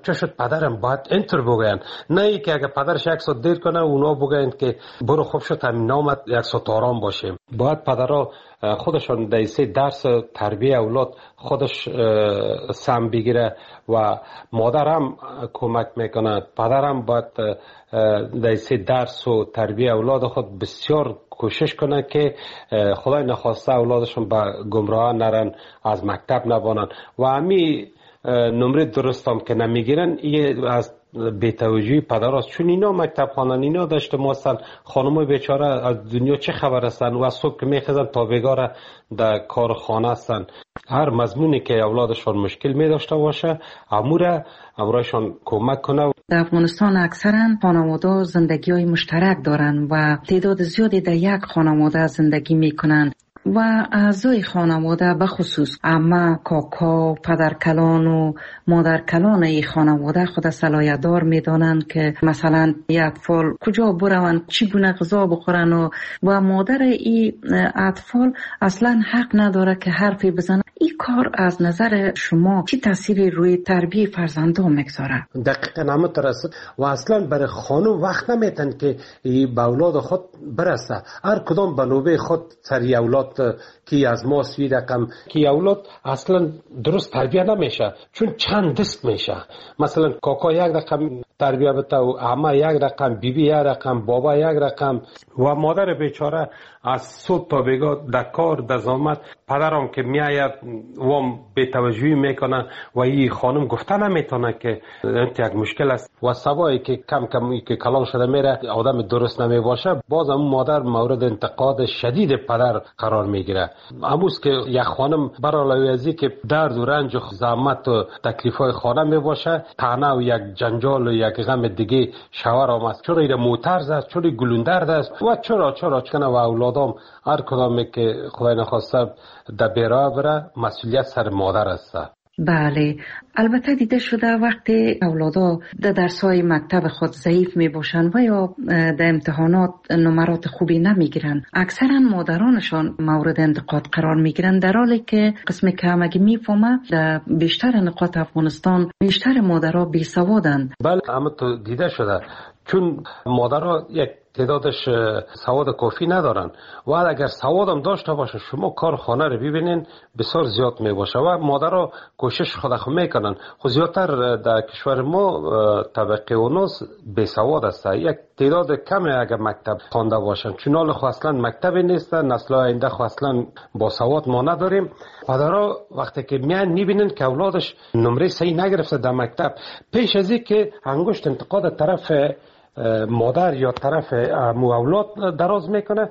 پدرم باید اینطور بگوین، نه ای که اگر پدرش یک ساعت دیر کنه اونا بگوین که برو خوب شد همین نامت یک ساعت آرام باشیم. باید پدرها خودشان در سه درس تربیت اولاد خودش سم بگیره و مادر هم کمک میکنه. پدر هم باید در سه درس و تربیت اولاد خود بسیار کوشش کنه که خدای نخواسته اولادشون به گمراه نرن، از مکتب نبانن و همین نمره درست هم که نمیگیرن. این از بی‌توجهی پدراست، چون اینا مکتب خوانن، اینا داشته ماستن، خانمای بیچاره از دنیا چه خبر هستن و صبح که میخزن تا بیگاره در کار خانه هستن. هر مضمونی که اولادشان مشکل می داشته باشه امورایشان کمک کنه. در افغانستان اکثرا خانواده زندگی های مشترک دارن و تعداد زیادی در یک خانواده زندگی میکنن و اعضای خانواده به خصوص عمه، کاکا، پدرکلان و مادرکلان این خانواده خود صلاحیت دار میدانند که مثلا این اطفال کجا بروند، چگونه غذا بخورن و مادر این اطفال اصلا حق نداره که حرفی بزنه. این کار از نظر شما چه تأثیری روی تربیت فرزندان میگذاره؟ دقیقاً همینطور است و اصلا برای خانم وقت نمیتن که به اولاد خود برسه. هر کدام به نوبه خود سری اولاد کی از ما سوی رقم کی اولاد اصلا درست تربیت نمیشه، چون چند دست میشه. مثلا کاکا یک رقم تربیت بده و عمه یک رقم، بیبی یک رقم، بابا یک رقم و مادر بیچاره از صبح تا بیگاه در کار در زحمت. پدرم که میآید وام بی‌توجهی میکنن و این خانم گفته نمیتونه که یک مشکل است و سوایی که کم کم که کلام شده میره آدم درست نمیباشه، باز هم مادر مورد انتقاد شدید پدر قرار میگیره. امروز که یک خانم برای ازی که درد و رنج و زحمت و تکلیفای خانه میباشه، طعنه و یک جنجال و یک غم دیگه شوهر هم است، چرا این موترز است، چرا گلوندرد است و چرا و اولادام هر کدامی که خدای نخواسته در بیراه بره مسئولیت سر مادر است. بله، البته دیده شده وقتی اولادا در درس‌های مکتب خود ضعیف می باشند و یا در امتحانات نمرات خوبی نمی گیرند، اکثرا مادرانشان مورد انتقاد قرار می گیرند، در حالی که قسمی که همگی می فهمه در بیشتر نقاط افغانستان بیشتر مادرها بی سوادند. بله، اما تو دیده شده چون مادرها یک تعدادش سواد کافی ندارن و اگر سواد هم داشته باشه شما کار خانه رو ببینین بسیار زیاد می باشه و مادرها کوشش خود میکنن. خو زیادتر در کشور ما طبقه اوناس بی سواد است، یک تعداد کمی اگر مکتب خوانده باشن، چون حال خو اصلا مکتبی نیست، نسل آینده خو اصلا با سواد ما نداریم. پدرها وقتی که میان میبینن که اولادش نمره صحیح نگرفته در مکتب، پیش از این که انگشت انتقاد طرف مادر یا طرف اولاد دراز میکنه،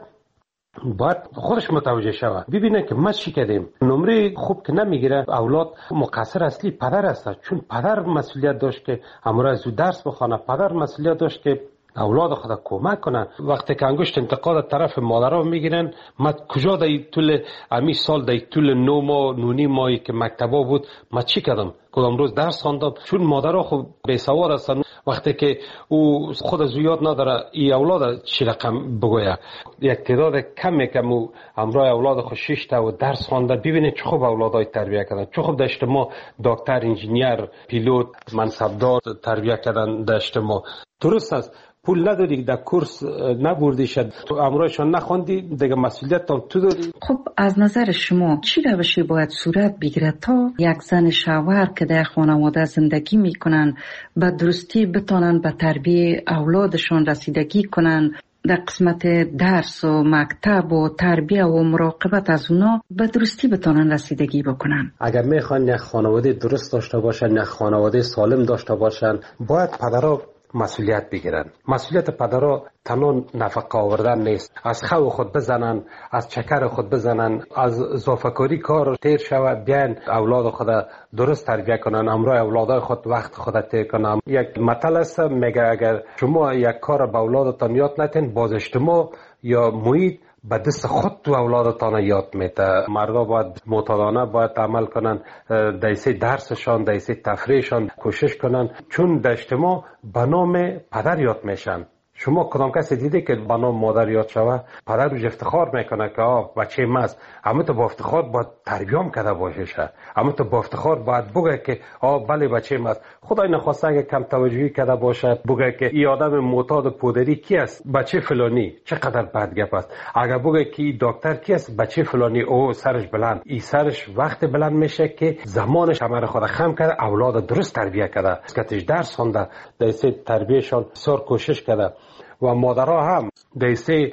باید خودش متوجه شود، ببینه که ما چی کردیم. نمره خوب که نمیگیره اولاد، مقصر اصلی پدر است، چون پدر مسئولیت داشت که امروز از درس بخونه، پدر مسئولیت داشت که اولاد خود کمک کنن. وقتی که انگشت انتقاد طرف مادرها میگیرن، ما کجا در طول امی سال در طول 9 ماه 9 ماهی که مکتبا بود ما چی کردم، کدام روز درس خواندم، چون مادرها خود بی‌سواد هستن. وقتی که او خود از یاد نداره ای اولاد چی رقم بگویه، یک تعداد کمی که امروز اولاد خود 6 تا و درس خوانده، ببینید چه خوب اولادای تربیت کردن، چه خوب داشت ما دکتر، انجینیر، پیلوت، منصبدار تربیت کردن داشت ما. درست است پول نداری در کورس نبردی شد، تو امروزشان نخوندی دیگه مسئولیت هم تو داری. خب از نظر شما چی روشی باید صورت بگیره تا یک زن شوهر که در خانواده زندگی میکنن به درستی بتونن به تربیت اولادشان رسیدگی کنن، در قسمت درس و مکتب و تربیت و مراقبت از اونا به درستی بتونن رسیدگی بکنن؟ اگر میخوان یک خانواده درست داشته باشن، یک خانواده سالم داشته باشن، باید پدرها مسئولیت بگیرن. مسئولیت پدرها تنها نفقه آوردن نیست، از خو خود بزنن، از چکر خود بزنن، از اضافه‌کاری کار تیر شود، بیان اولاد خود درست تربیت کنن، امروز اولادای خود وقت خود تیر کنن. یک مثل است میگه اگر شما یک کار به اولادتان یاد نتین، باز اجتماع یا محیط به دست خود تو اولادتان یاد میده. مردا باید معتادانه باید عمل کنن، دیسه درسشان، دیسه تفریحشان کوشش کنن، چون در اجتماع به نام پدر یاد میشن. شما کدام کسی دیده که به نام مادر یاد شوه؟ پدر روش افتخار میکنه که بچه ماست، اما تو با افتخار باید تربیت کرده باشه، اما تو با افتخار باید بگه که بله بچه ماست. خدای نخواسته اگه کم توجهی کرده باشه بگه که این آدم معتاد پودری کی است؟ بچه فلانی. چقدر بد گپ است. اگه بگه که این دکتر کی است؟ بچه فلانی. او سرش بلند، این سرش وقت بلند میشه که زمانش همه خود خم کرده، اولاد درست تربیت کرده، اسکتش درس خونده، دیسه تربیتشان بسیار کوشش کرده و مادرها هم دیسه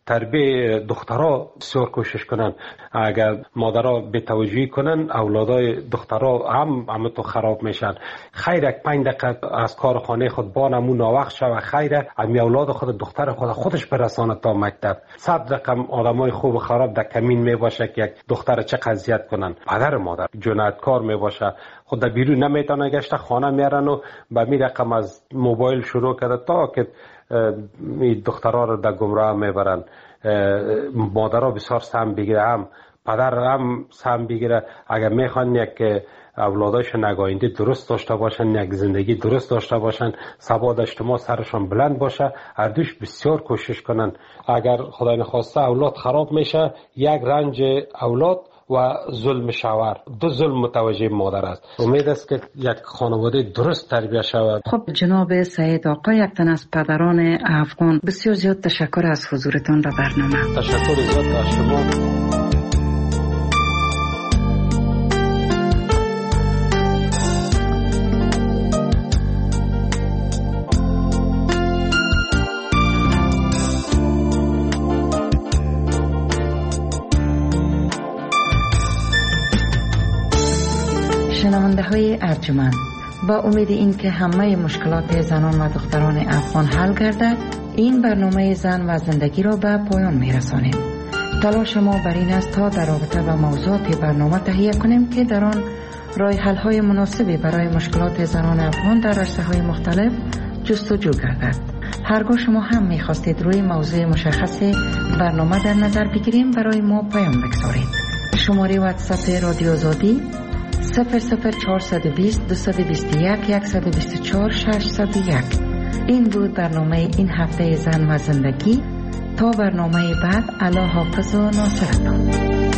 تربیه دخترها بسیار کوشش کنن. اگر مادرها بی‌توجهی کنن اولادای دخترها هم تو خراب میشن. خیر 5 دقیقه از کار خانه خود بانمون ناوقت شوه، خیر امی اولاد خود دختر خودش برسانه تا مکتب. 100 رقم آدمای خوب و خراب در کمین می باشه که یک دختر چه قضیت کنن. پدر مادر جنایتکار می باشه، خود در بیرون نمیتونه گشته، خانه میارن و به می رقم از موبایل شروع کرده تا که این دخترها رو در گمراه میبرن. مادرها بسیار سهم بگیره، هم پدر هم سهم بگیره. اگر میخوان یک اولاداشون آینده درست داشته باشن، یک زندگی درست داشته باشن، ثبات اجتماع سرشان بلند باشه، هر دوش بسیار کوشش کنن. اگر خدای نخواسته اولاد خراب میشه، یک رنج اولاد و ظلم شوهر، دو ظلم متوجه مادر است. امید است که یک خانواده درست تربیت شود. خب جناب سعید آقا، یک تن از پدران افغان، بسیار زیاد تشکر از حضورتان در برنامه. تشکر زیاد از شما. شنونده های ارجمند، با امید اینکه همه مشکلات زنان و دختران افغان حل گردد، این برنامه زن و زندگی را به پایان می رسانیم. تلاش ما بر این است تا در رابطه با موضوعات برنامه تهیه کنیم که در آن راه حل های مناسبی برای مشکلات زنان افغان در رشته های مختلف جستجو گردد. هرگاه شما هم می خواستید روی موضوع مشخص برنامه در نظر بگیریم، برای ما پیام بگذارید. شماره واتساپ رادیو آزادی 00420 221 124 601. این بود برنامه این هفته زن و زندگی. تا برنامه بعد، الله حافظ و ناصرتان.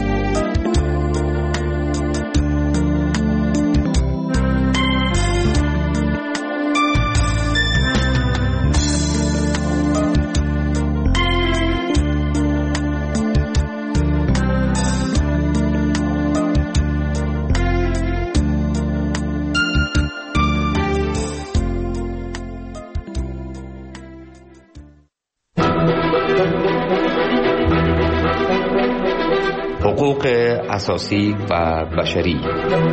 حقوق اساسی و بشری.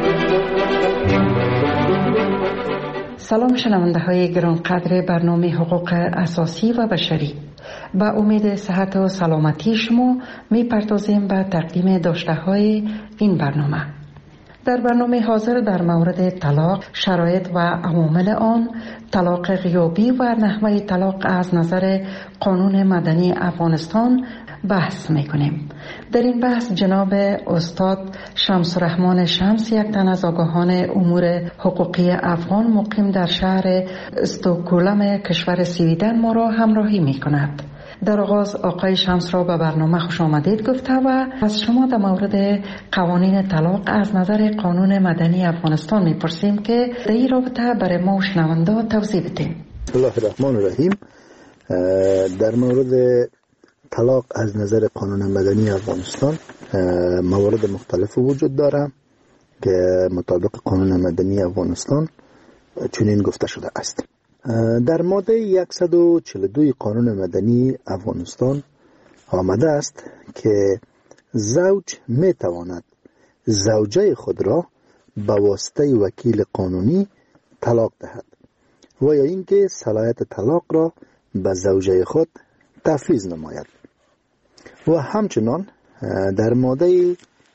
سلام شنونده های گرانقدر برنامه حقوق اساسی و بشری. با امید صحت و سلامتی شما می پردازیم به تقدیم داشته های این برنامه. در برنامه حاضر در مورد طلاق، شرایط و عوامل آن، طلاق غیابی و نحوه طلاق از نظر قانون مدنی افغانستان بحث میکنیم. در این بحث جناب استاد شمس الرحمن شمس، یک تن از آگاهان امور حقوقی افغان مقیم در شهر استکهلم کشور سویدن، ما را همراهی میکند. در آغاز آقای شمس را به برنامه خوش آمدید گفته و از شما در مورد قوانین طلاق از نظر قانون مدنی افغانستان میپرسیم که در این رابطه برای ما و شنونده توضیح بدیم. بسم الله الرحمن الرحیم. در مورد طلاق از نظر قانون مدنی افغانستان موارد مختلف وجود داره که مطابق قانون مدنی افغانستان چنین گفته شده است. در ماده 142 قانون مدنی افغانستان آمده است که زوج می تواند زوجه خود را به واسطه وکیل قانونی طلاق دهد و یا اینکه صلاحیت طلاق را به زوجه خود تفویض نماید. و همچنان در ماده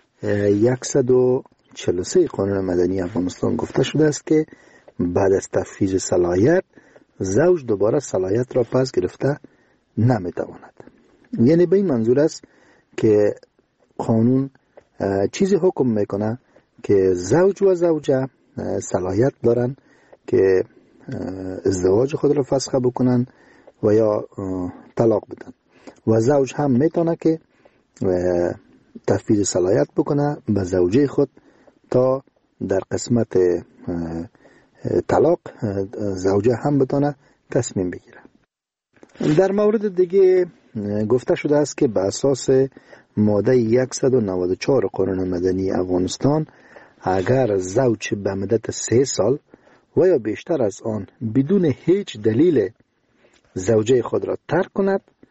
143 قانون مدنی افغانستان گفته شده است که بعد از تفویض صلاحیت زوج دوباره صلاحیت را پس گرفته نمیتواند. یعنی به این منظور است که قانون چیزی حکم میکنه که زوج و زوجه صلاحیت دارن که ازدواج خود را فسخ بکنن و یا طلاق بدن و زوج هم میتونه که تفویض صلاحیت بکنه به زوجه خود تا در قسمت طلاق زوجه هم بتونه تصمیم بگیره. در مورد دیگه گفته شده است که به اساس ماده 194 قانون مدنی افغانستان اگر زوج به مدت 3 سال و یا بیشتر از آن بدون هیچ دلیل زوجه خود را ترک کند،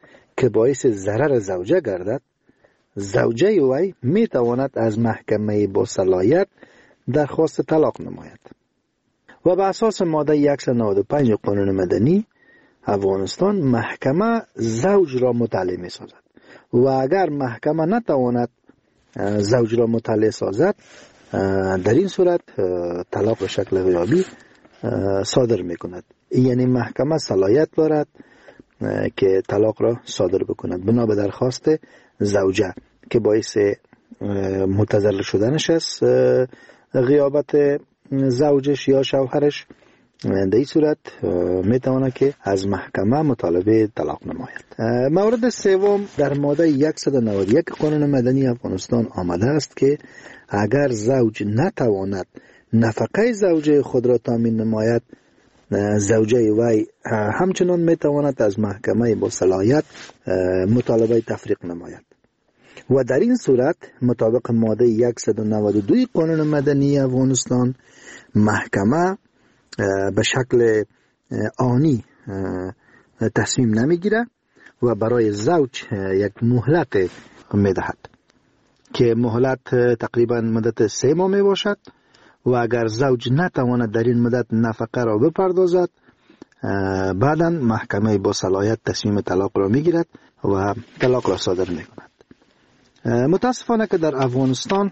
که باعث ضرر زوجه گردد، زوجه وی می تواند از محکمه با صلاحیت درخواست طلاق نماید و به اساس ماده 195 قانون مدنی افغانستان محکمه زوج را مطلع می سازد و اگر محکمه نتواند زوج را مطلع سازد، در این صورت طلاق به شکل غیابی صادر می کند. یعنی محکمه صلاحیت دارد که طلاق را صادر بکند بنا به درخواست زوجه که باعث متضرر شدنش است، غیابت زوجش یا شوهرش. در این صورت می تواند که از محکمه مطالبه طلاق نماید. مورد سوم در ماده 191 قانون مدنی افغانستان آمده است که اگر زوج نتواند نفقه زوجه خود را تامین نماید، زوجه وی همچنان می تواند از محکمه با صلاحیت مطالبه تفریق نماید و در این صورت مطابق ماده 192 قانون مدنی افغانستان محکمه به شکل آنی تصمیم نمیگیره و برای زوج یک مهلت میدهد که مهلت تقریبا مدت 3 ماه می باشد و اگر زوج نتواند در این مدت نفقه را بپردازد، بعدا محکمه با صلاحیت تصمیم طلاق را میگیرد و طلاق را صادر میکند. متاسفانه که در افغانستان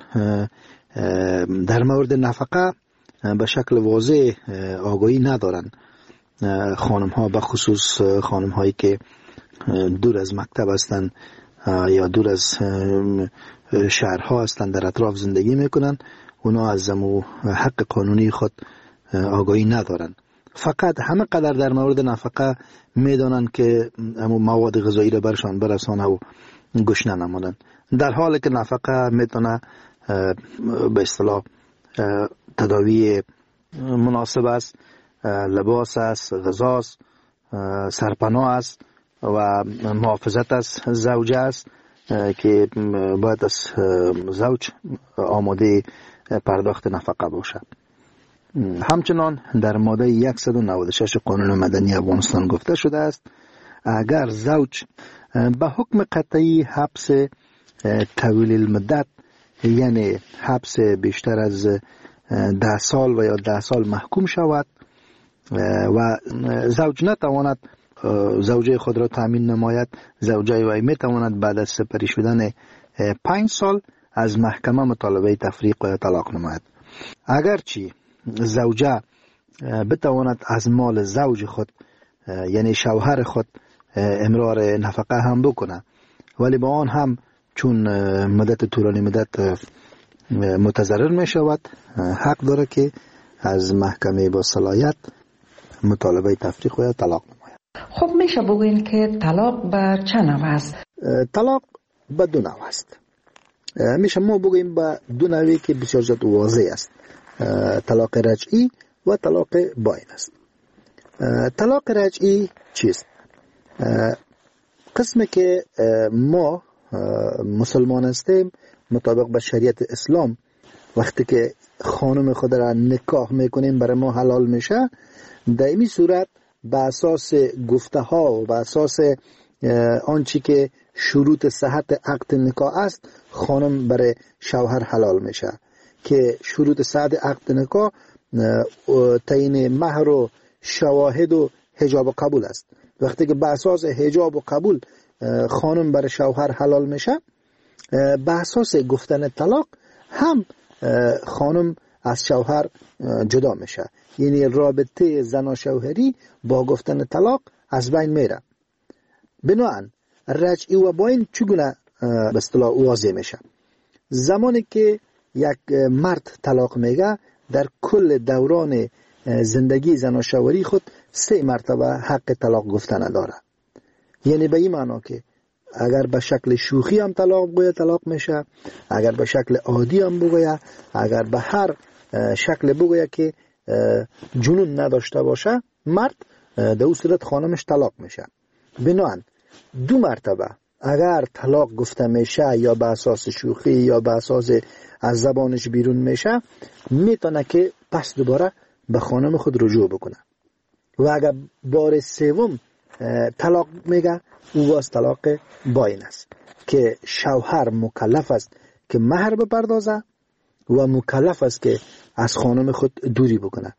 در مورد نفقه به شکل واضح آگاهی ندارند. خانم ها به خصوص خانم هایی که دور از مکتب هستند یا دور از شهرها هستند، در اطراف زندگی میکنند، اونا از حق قانونی خود آگاهی ندارند. فقط همه قدر در مورد نفقه میدانند که مواد غذایی را برشان برسانه و گشنه نمانند، در حالی که نفقه میتونه به اصطلاح تداوی مناسب است، لباس است، غذا است، سرپناه است و محافظت از زوجه است که باید از زوج آماده پرداخت نفقه باشد. همچنان در ماده 196 قانون مدنی افغانستان گفته شده است اگر زوج به حکم قطعی حبس طویل المدت، یعنی حبس بیشتر از 10 سال و یا 10 سال محکوم شود و زوج نتواند زوجه خود را تامین نماید، زوجه وی می تواند بعد از سپری شدن 5 سال از محکمه مطالبه تفریق و طلاق نماید. اگرچه زوجه بتواند از مال زوج خود یعنی شوهر خود امرار نفقه هم بکنه، ولی با آن هم چون مدت طولانی مدت متضرر می شود، حق داره که از محکمه با صلاحیت مطالبه تفریق و طلاق نماید. خب میشه بگوین که طلاق به چه نوع است؟ طلاق به 2 نوع است. میشه ما بگوییم به 2 نوعی که بسیار زیاد واضح است. طلاق رجعی و طلاق باین است. طلاق رجعی چیست؟ قسمی که ما مسلمان هستیم مطابق به شریعت اسلام وقتی که خانم خود را نکاح میکنیم برای ما حلال میشه، در این صورت به اساس گفته ها و به اساس آنچه که شروط صحت عقد نکاح است خانم برای شوهر حلال میشه که شروط صحت عقد نکاح تعیین مهر و شواهد و حجاب و قبول است. وقتی که به اساس حجاب و قبول خانم برای شوهر حلال میشه، به اساس گفتن طلاق هم خانم از شوهر جدا میشه، یعنی رابطه زن و شوهری با گفتن طلاق از بین میره. بنابراین رجعی و باین چگونه به اصطلاح واضح میشه؟ زمانی که یک مرد طلاق میگه در کل دوران زندگی زن و شوهری خود 3 مرتبه حق طلاق گفتن داره. یعنی به این معنا که اگر به شکل شوخی هم طلاق بگوید طلاق میشه، اگر به شکل عادی هم بگوید، اگر به هر شکل بگوید که جنون نداشته باشه مرد، در اون صورت خانمش طلاق میشه. بنابراین 2 مرتبه اگر طلاق گفته میشه یا به اساس شوخی یا به اساس از زبانش بیرون میشه، میتونه که پس دوباره به خانم خود رجوع بکنه و اگر بار 3 طلاق میگه او از طلاق باین است که شوهر مکلف است که مهر بپردازه و مکلف است که از خانم خود دوری بکنه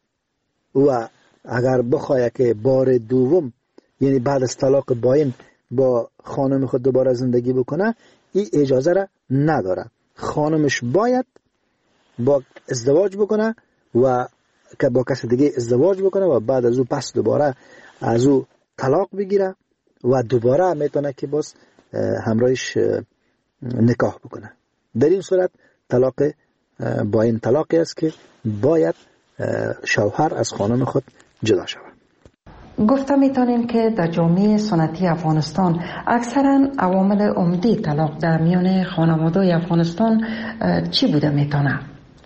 و اگر بخواه که بار دوم یعنی بعد از طلاق باین با خانم خود دوباره زندگی بکنه این اجازه را نداره. خانمش باید با ازدواج بکنه و که با کس دیگه ازدواج بکنه و بعد از او پس دوباره از او طلاق بگیره و دوباره میتونه که باز همراهش نکاح بکنه. در این صورت طلاق باین طلاقی است که باید شوهر از خانم خود جدا شود. گفته میتونیم که در جامعه سنتی افغانستان اکثرا عوامل عمده طلاق در میان خانواده‌های افغانستان چی بوده میتونه؟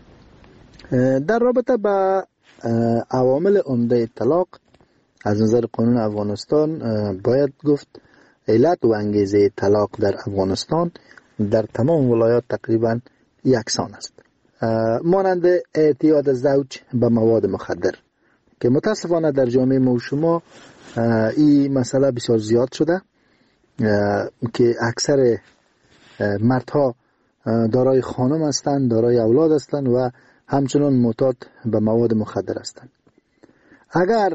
در رابطه با عوامل عمده طلاق از نظر قانون افغانستان باید گفت علت و انگیزه طلاق در افغانستان در تمام ولایات تقریبا یکسان است، مانند اعتیاد زوج به مواد مخدر که متاسفانه در جامعه ما و شما این مسئله بسیار زیاد شده که اکثر مردها دارای خانم هستند، دارای اولاد هستند و همچنان معتاد به مواد مخدر هستند. اگر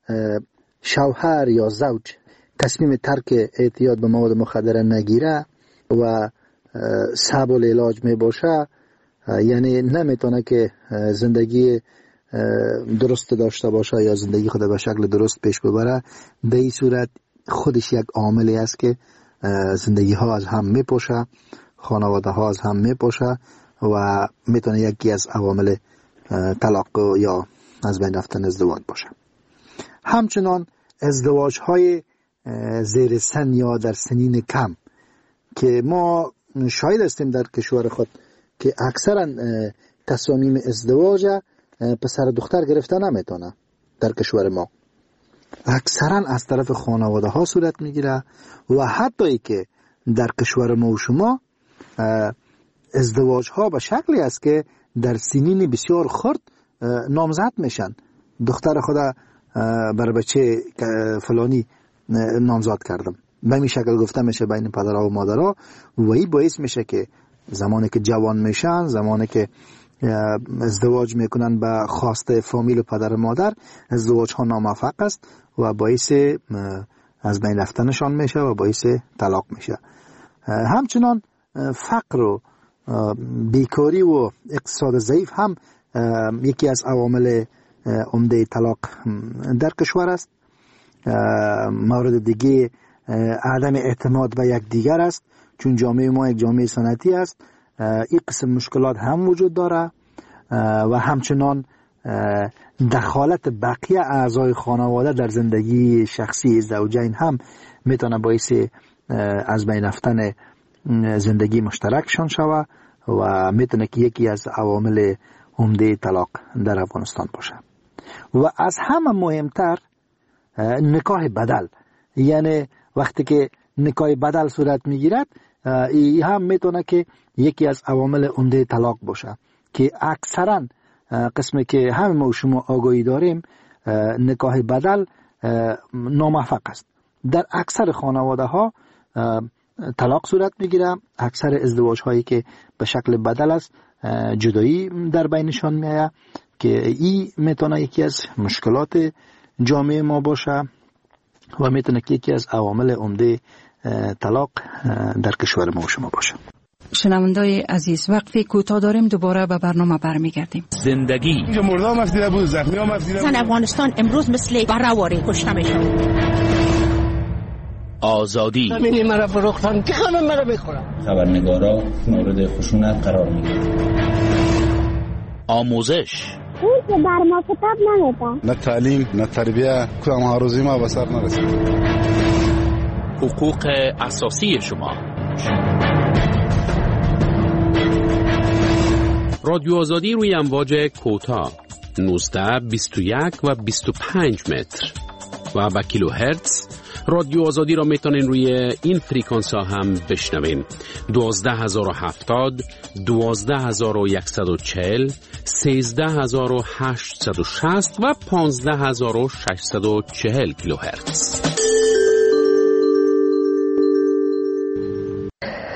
شوهر یا زوج تصمیم ترک اعتیاد به مواد مخدر نگیره و صعب العلاج می باشه، یعنی نمیتونه که زندگی درست داشته باشه یا زندگی خود به شکل درست پیش ببره، به این صورت خودش یک عاملی است که زندگی ها از هم میپاشه، خانواده ها از هم میپاشه و میتونه یکی از عوامل طلاق یا از بین رفتن ازدواج باشه. همچنان ازدواج های زیر سن یا در سنین کم که ما شاهد هستیم در کشور خود که اکثرا تصامیم ازدواج پسر دختر گرفته نمیتونه. در کشور ما اکثرا از طرف خانواده ها صورت میگیره و حتی ای که در کشور ما و شما ازدواج ها به شکلی است که در سنین بسیار خرد نامزد میشن. دختر خدا بر بچه فلانی نامزد کردم، به این شکل گفته میشه بین پدرها و مادرها و این باعث میشه که زمانی که جوان میشن، زمانی که ازدواج میکنن به خواسته فامیل و پدر و مادر، ازدواج ها ناموفق است و باعث از بین رفتنشان میشه و باعث طلاق میشه. همچنان فقر و بیکاری و اقتصاد ضعیف هم یکی از عوامل عمده طلاق در کشور است. مورد دیگه عدم اعتماد به یک دیگر است، چون جامعه ما یک جامعه سنتی است. این قسم مشکلات هم وجود داره و همچنان دخالت بقیه اعضای خانواده در زندگی شخصی زوجین هم میتونه باعث از بین رفتن زندگی مشترکشان شود و میتونه که یکی از عوامل عمده طلاق در افغانستان باشه. و از همه مهمتر نکاح بدل، یعنی وقتی که نکاح بدل صورت میگیرد این هم میتونه که یکی از عوامل عمده طلاق باشه که اکثرا قسمی که همه ما و شما آگاهی داریم نکاح بدل ناموفق است. در اکثر خانواده ها طلاق صورت میگیره. اکثر ازدواج هایی که به شکل بدل است جدایی در بینشان میآید که این میتونه یکی از مشکلات جامعه ما باشه و میتونه که یکی از عوامل عمده طلاق در کشور ما و شما باشه. شنوندای عزیز، وقتی کوتاه داریم دوباره به برنامه برمیگردیم. زندگی مردم مفدیده بود، زخمی ها مفدیده بود. افغانستان امروز مثل بره‌واری کشته میشه. آزادی زمینی مرا فروختن که همه مرا بخورن. خبرنگارا مورد خشونت قرار میگیرن. آموزش اون که بر ما کتاب نمیدن، نه تعلیم نه تربیه، کدام هاروزی ما به سر نرسید. حقوق اساسی شما. رادیو آزادی روی امواج کوتاه 19 21 و 25 متر و با کیلو هرتز. رادیو آزادی را میتونین روی این فریکانس ها هم بشنوین: 12070 12140 13860 و 15640 کیلوهرتز.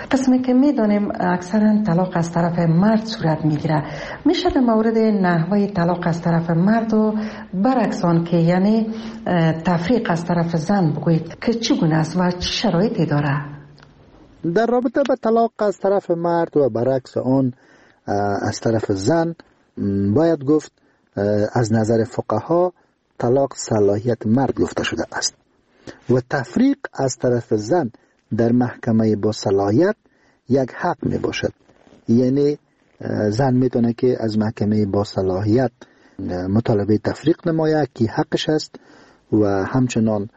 قسمی که میدانیم اکثرا طلاق از طرف مرد صورت میگیره، میشه در مورد نحوه طلاق از طرف مرد و برعکس آن که یعنی تفریق از طرف زن بگویید که چگونه است و چه شرایطی داره؟ در رابطه با طلاق از طرف مرد و برعکس آن از طرف زن باید گفت از نظر فقها طلاق صلاحیت مرد گفته شده است و تفریق از طرف زن در محکمه با صلاحیت یک حق می باشد. یعنی زن میتونه که از محکمه با صلاحیت مطالبه تفریق نماید که حقش است و همچنان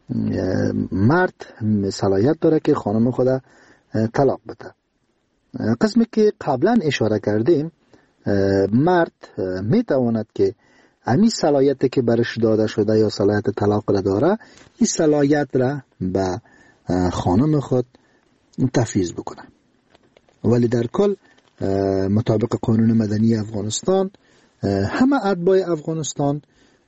مرد صلاحیت داره که خانم خود طلاق بده. قسمی که قبلا اشاره کردیم مرد میتواند که امی صلاحیتی که برش داده شده یا صلاحیت طلاق را داره این صلاحیت را به خانم خود تفویض بکنه. ولی در کل مطابق قانون مدنی افغانستان همه اتباع افغانستان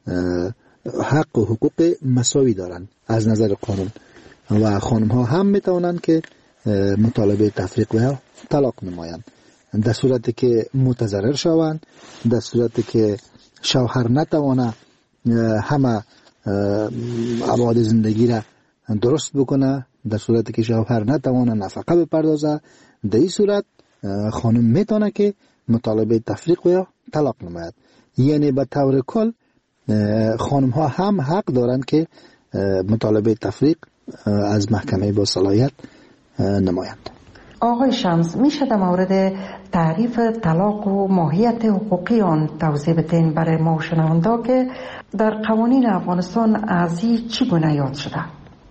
حق و حقوق مساوی دارند از نظر قانون و خانم ها هم میتوانند که مطالبه تفریق و طلاق نمایند در صورتی که متضرر شوند، در صورتی که شوهر نتوانه همه ابعاد زندگی را درست بکنه، در صورتی که شوهر نتوانه نفقه بپردازه، در این صورت خانم میتونه که مطالبه تفریق و طلاق نماید. یعنی به طور کل خانم ها هم حق دارند که مطالبه تفریق از محکمه با صلاحیت نمایند. آقای شمس، میشه در مورد تعریف طلاق و ماهیت حقوقی آن توضیح بدین برای ما شنونده که در قوانین افغانستان از این چگونه یاد شده؟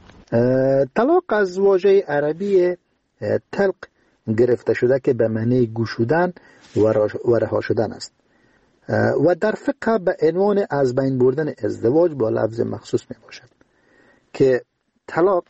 طلاق از واژه عربی طلق گرفته شده که به معنی گشودن و رها شدن است و در فقه به عنوان از بین بردن ازدواج با لفظ مخصوص می باشد که طلاق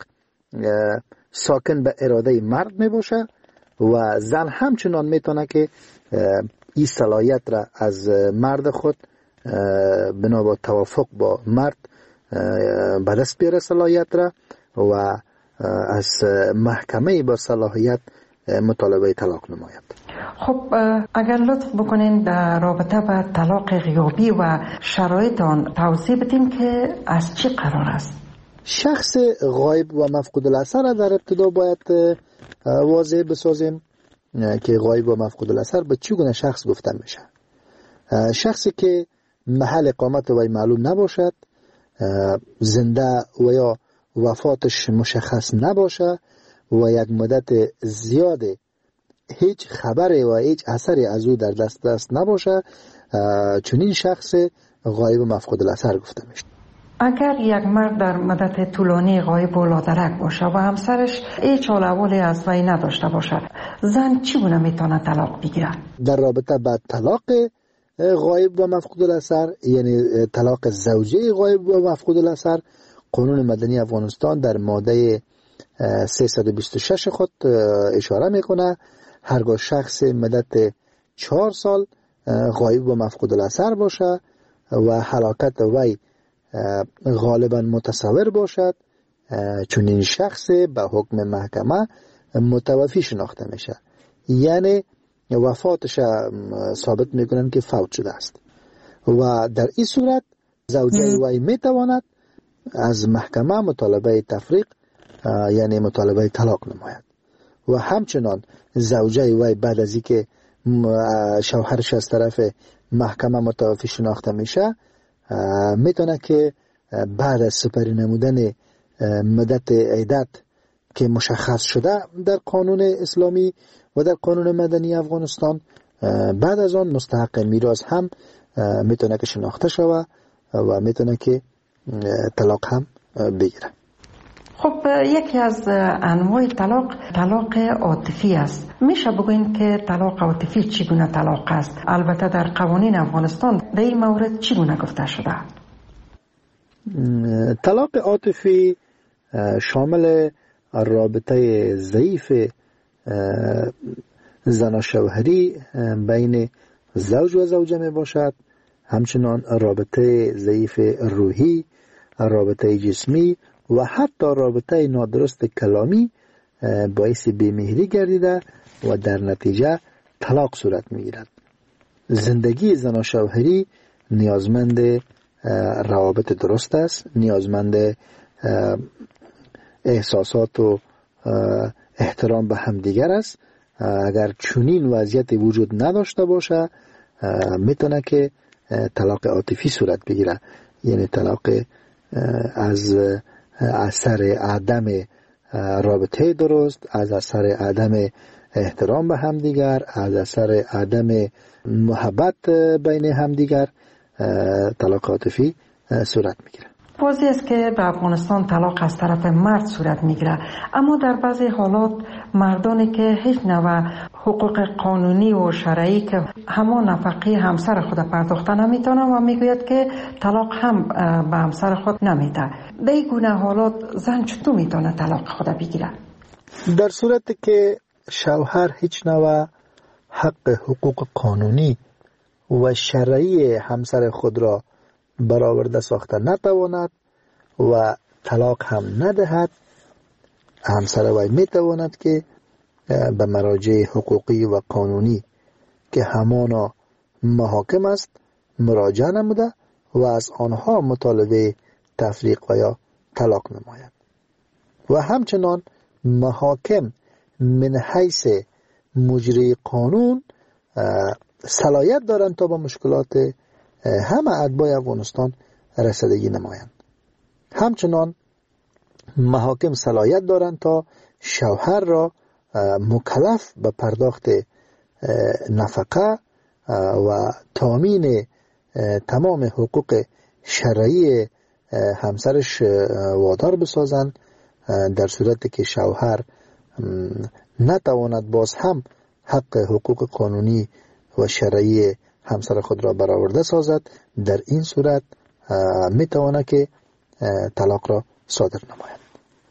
ساکن به اراده مرد می باشه و زن همچنان می تونه که این صلاحیت را از مرد خود بنا با توافق با مرد به دست بیاره صلاحیت را و از محکمه با صلاحیت مطالبه طلاق نماید. خب اگر لطف بکنین در رابطه با طلاق غیابی و شرایط آن توضیح بدین که از چی قرار است؟ شخص غایب و مفقود الاثر در ابتدا باید واضح بسازیم که غایب و مفقود الاثر به چگونه شخص گفته میشه. شخصی که محل اقامت وی معلوم نباشد، زنده و یا وفاتش مشخص نباشه و یک مدت زیاد هیچ خبری و هیچ اثری از او در دست نباشه، چنین شخص غایب و مفقود الاثر گفته میشه. اگر یک مرد در مدت طولانی غایب و لادرک باشه و همسرش هیچ حال احوالی از وی نداشته باشه، زن چگونه میتونه طلاق بگیره؟ در رابطه با طلاق غایب و مفقود الاثر، یعنی طلاق زوجه غایب و مفقود الاثر، قانون مدنی افغانستان در ماده 326 خود اشاره میکنه هرگاه شخص مدت 4 سال غایب و مفقود الاثر باشه و هلاکت وی غالبا متصور باشد، چون این شخص به حکم محکمه متوفی شناخته میشه، یعنی وفاتش ثابت میکنن که فوت شده است و در این صورت زوجه وی میتواند از محکمه مطالبه تفریق یعنی مطالبه طلاق نماید و همچنان زوجه وی بعد از اینکه شوهرش از طرف محکمه متوفی شناخته میشه میتونه که بعد از سپری نمودن مدت عدت که مشخص شده در قانون اسلامی و در قانون مدنی افغانستان، بعد از آن مستحق میراث هم میتونه که شناخته شوه و میتونه که طلاق هم بگیره. خب یکی از انواع طلاق عاطفی است. میشه بگوین که طلاق عاطفی چگونه طلاق است؟ البته در قوانین افغانستان در این مورد چگونه گفته شده؟ طلاق عاطفی شامل رابطه ضعیف زن شوهری بین زوج و زوجه می باشد، همچنان رابطه ضعیف روحی، رابطه جسمی و حتی رابطه نادرست کلامی باعث بیمهری گردیده و در نتیجه طلاق صورت میگیرد. زندگی زن و شوهری نیازمند روابط درست است، نیازمند احساسات و احترام به همدیگر است. اگر چنین وضعیت وجود نداشته باشه میتونه که طلاق عاطفی صورت بگیره، یعنی طلاق از اثر عدم رابطه درست، از اثر عدم احترام به همدیگر، از اثر عدم محبت بین همدیگر طلاق عاطفی صورت میگیره. واضح است که به افغانستان طلاق از طرف مرد صورت میگیره، اما در بعضی حالات مردانی که هیچ نوع حقوق قانونی و شرعی که همان نفقه همسر خود پرداخته نمیتونه و میگوید که طلاق هم به همسر خود نمیده. به این گونه حالات زن چطور میتونه طلاق خود بگیره؟ در صورتی که شوهر هیچ نوع حق حقوق قانونی و شرعی همسر خود را برآورده ساخته نتواند و طلاق هم ندهد، همسر وی میتواند که به مراجع حقوقی و قانونی که همانا محاکم است مراجعه نموده و از آنها مطالبه تفریق و یا طلاق نماید. و همچنان محاکم من حیث مجری قانون صلاحیت دارند تا با مشکلات همه اتباع افغانستان رسیدگی نمایند. همچنان محاکم صلاحیت دارند تا شوهر را مکلف به پرداخت نفقه و تامین تمام حقوق شرعی همسرش وادار بسازند، در صورتی که شوهر نتواند باز هم حق حقوق قانونی و شرعی همسر خود را برآورده سازد. در این صورت میتواند که طلاق را صادر نماید.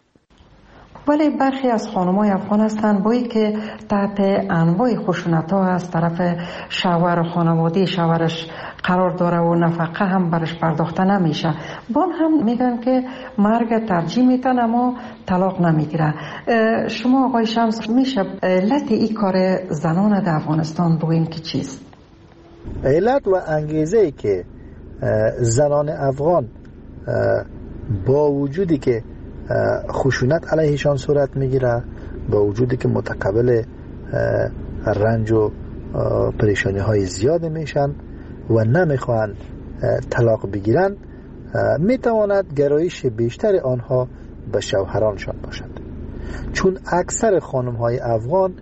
ولی برخی از خانم‌های افغان هستند بایی که تحت انواع خشونت‌ها از طرف شوهر و خانواده شوهرش قرار داره و نفقه هم برش پرداخته نمیشه، بان هم میگن که مرگ ترجیح میتن اما طلاق نمیگیره. شما آقای شمس میشه علت این کار زنان در افغانستان بگوین که چیست؟ علت و انگیزه که زنان افغان با وجودی که خشونت علیهشان صورت میگیره، با وجودی که متقبل رنج و پریشانی های زیاد میشن و نمیخوان طلاق بگیرن، میتواند گرایش بیشتر آنها به شوهرانشان باشد. چون اکثر خانم های افغان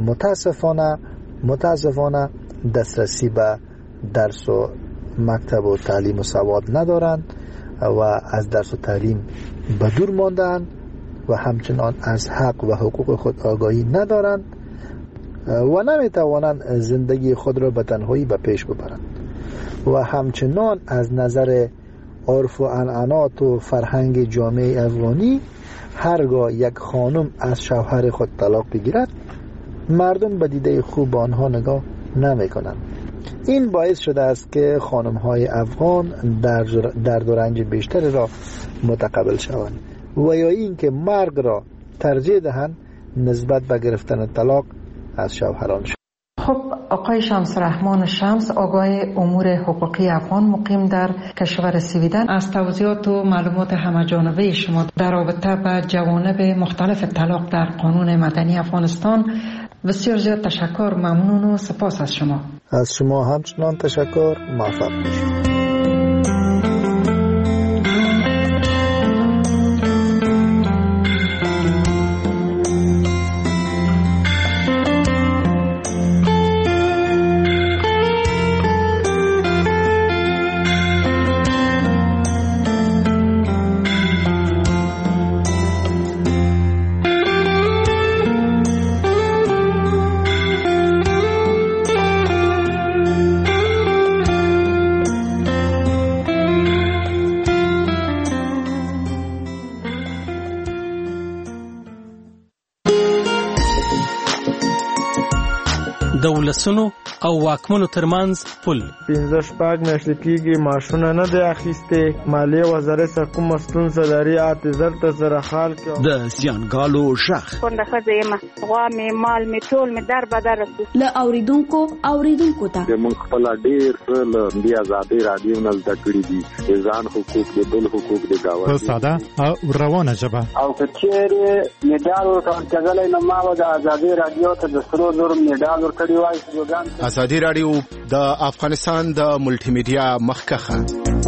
متاسفانه دسترسی به درس و مکتب و تعلیم و سواد ندارند و از درس و تعلیم به دور ماندند و همچنان از حق و حقوق خود آگاهی ندارند و نمیتوانند زندگی خود را به تنهایی به پیش ببرند و همچنان از نظر عرف و عنعنات و فرهنگ جامعه افغانی هرگاه یک خانم از شوهر خود طلاق بگیرد مردم به دیده خوب آنها نگاه نمی کنند. این باعث شده است که خانم های افغان درد و رنج بیشتری را متقبل شوند و یا این که مرگ را ترجیح دهند نسبت به گرفتن طلاق از شوهران. خب آقای شمس رحمان شمس، آگاه امور حقوقی افغان مقیم در کشور سویدن، از توضیحات و معلومات همه‌جانبه شما در رابطه با جوانب مختلف طلاق در قانون مدنی افغانستان بسیار زیاد تشکر، ممنون و سپاس از شما. از شما همچنان تشکر، موفق باشید. د ولسونو او واکمنو ترمنځ پل. 15 میاشتې کېږي ماشونه نه دی اخیستې. مالیې وزارت سره کومه ستونزه لري اعتذار ته سره حال کړه. د زیانګالو ژغ کونډه ښځه یم، غوا مې مال مې ټول مې در بدر له اوریدونکو ته موږ خپل ډېر څه له دې ازادي رادیو نه زده کړي دي، د ځان حقوق د بل حقوق د گاونډي په ساده او روانه ژبه. او که چیرې میډال ورکول کېدلی نو ما به د ازادي رادیو ته د سرو زرو میډال ورکړی وای. ازادي رادیو د افغانستان د ملټي میډیا مخکخه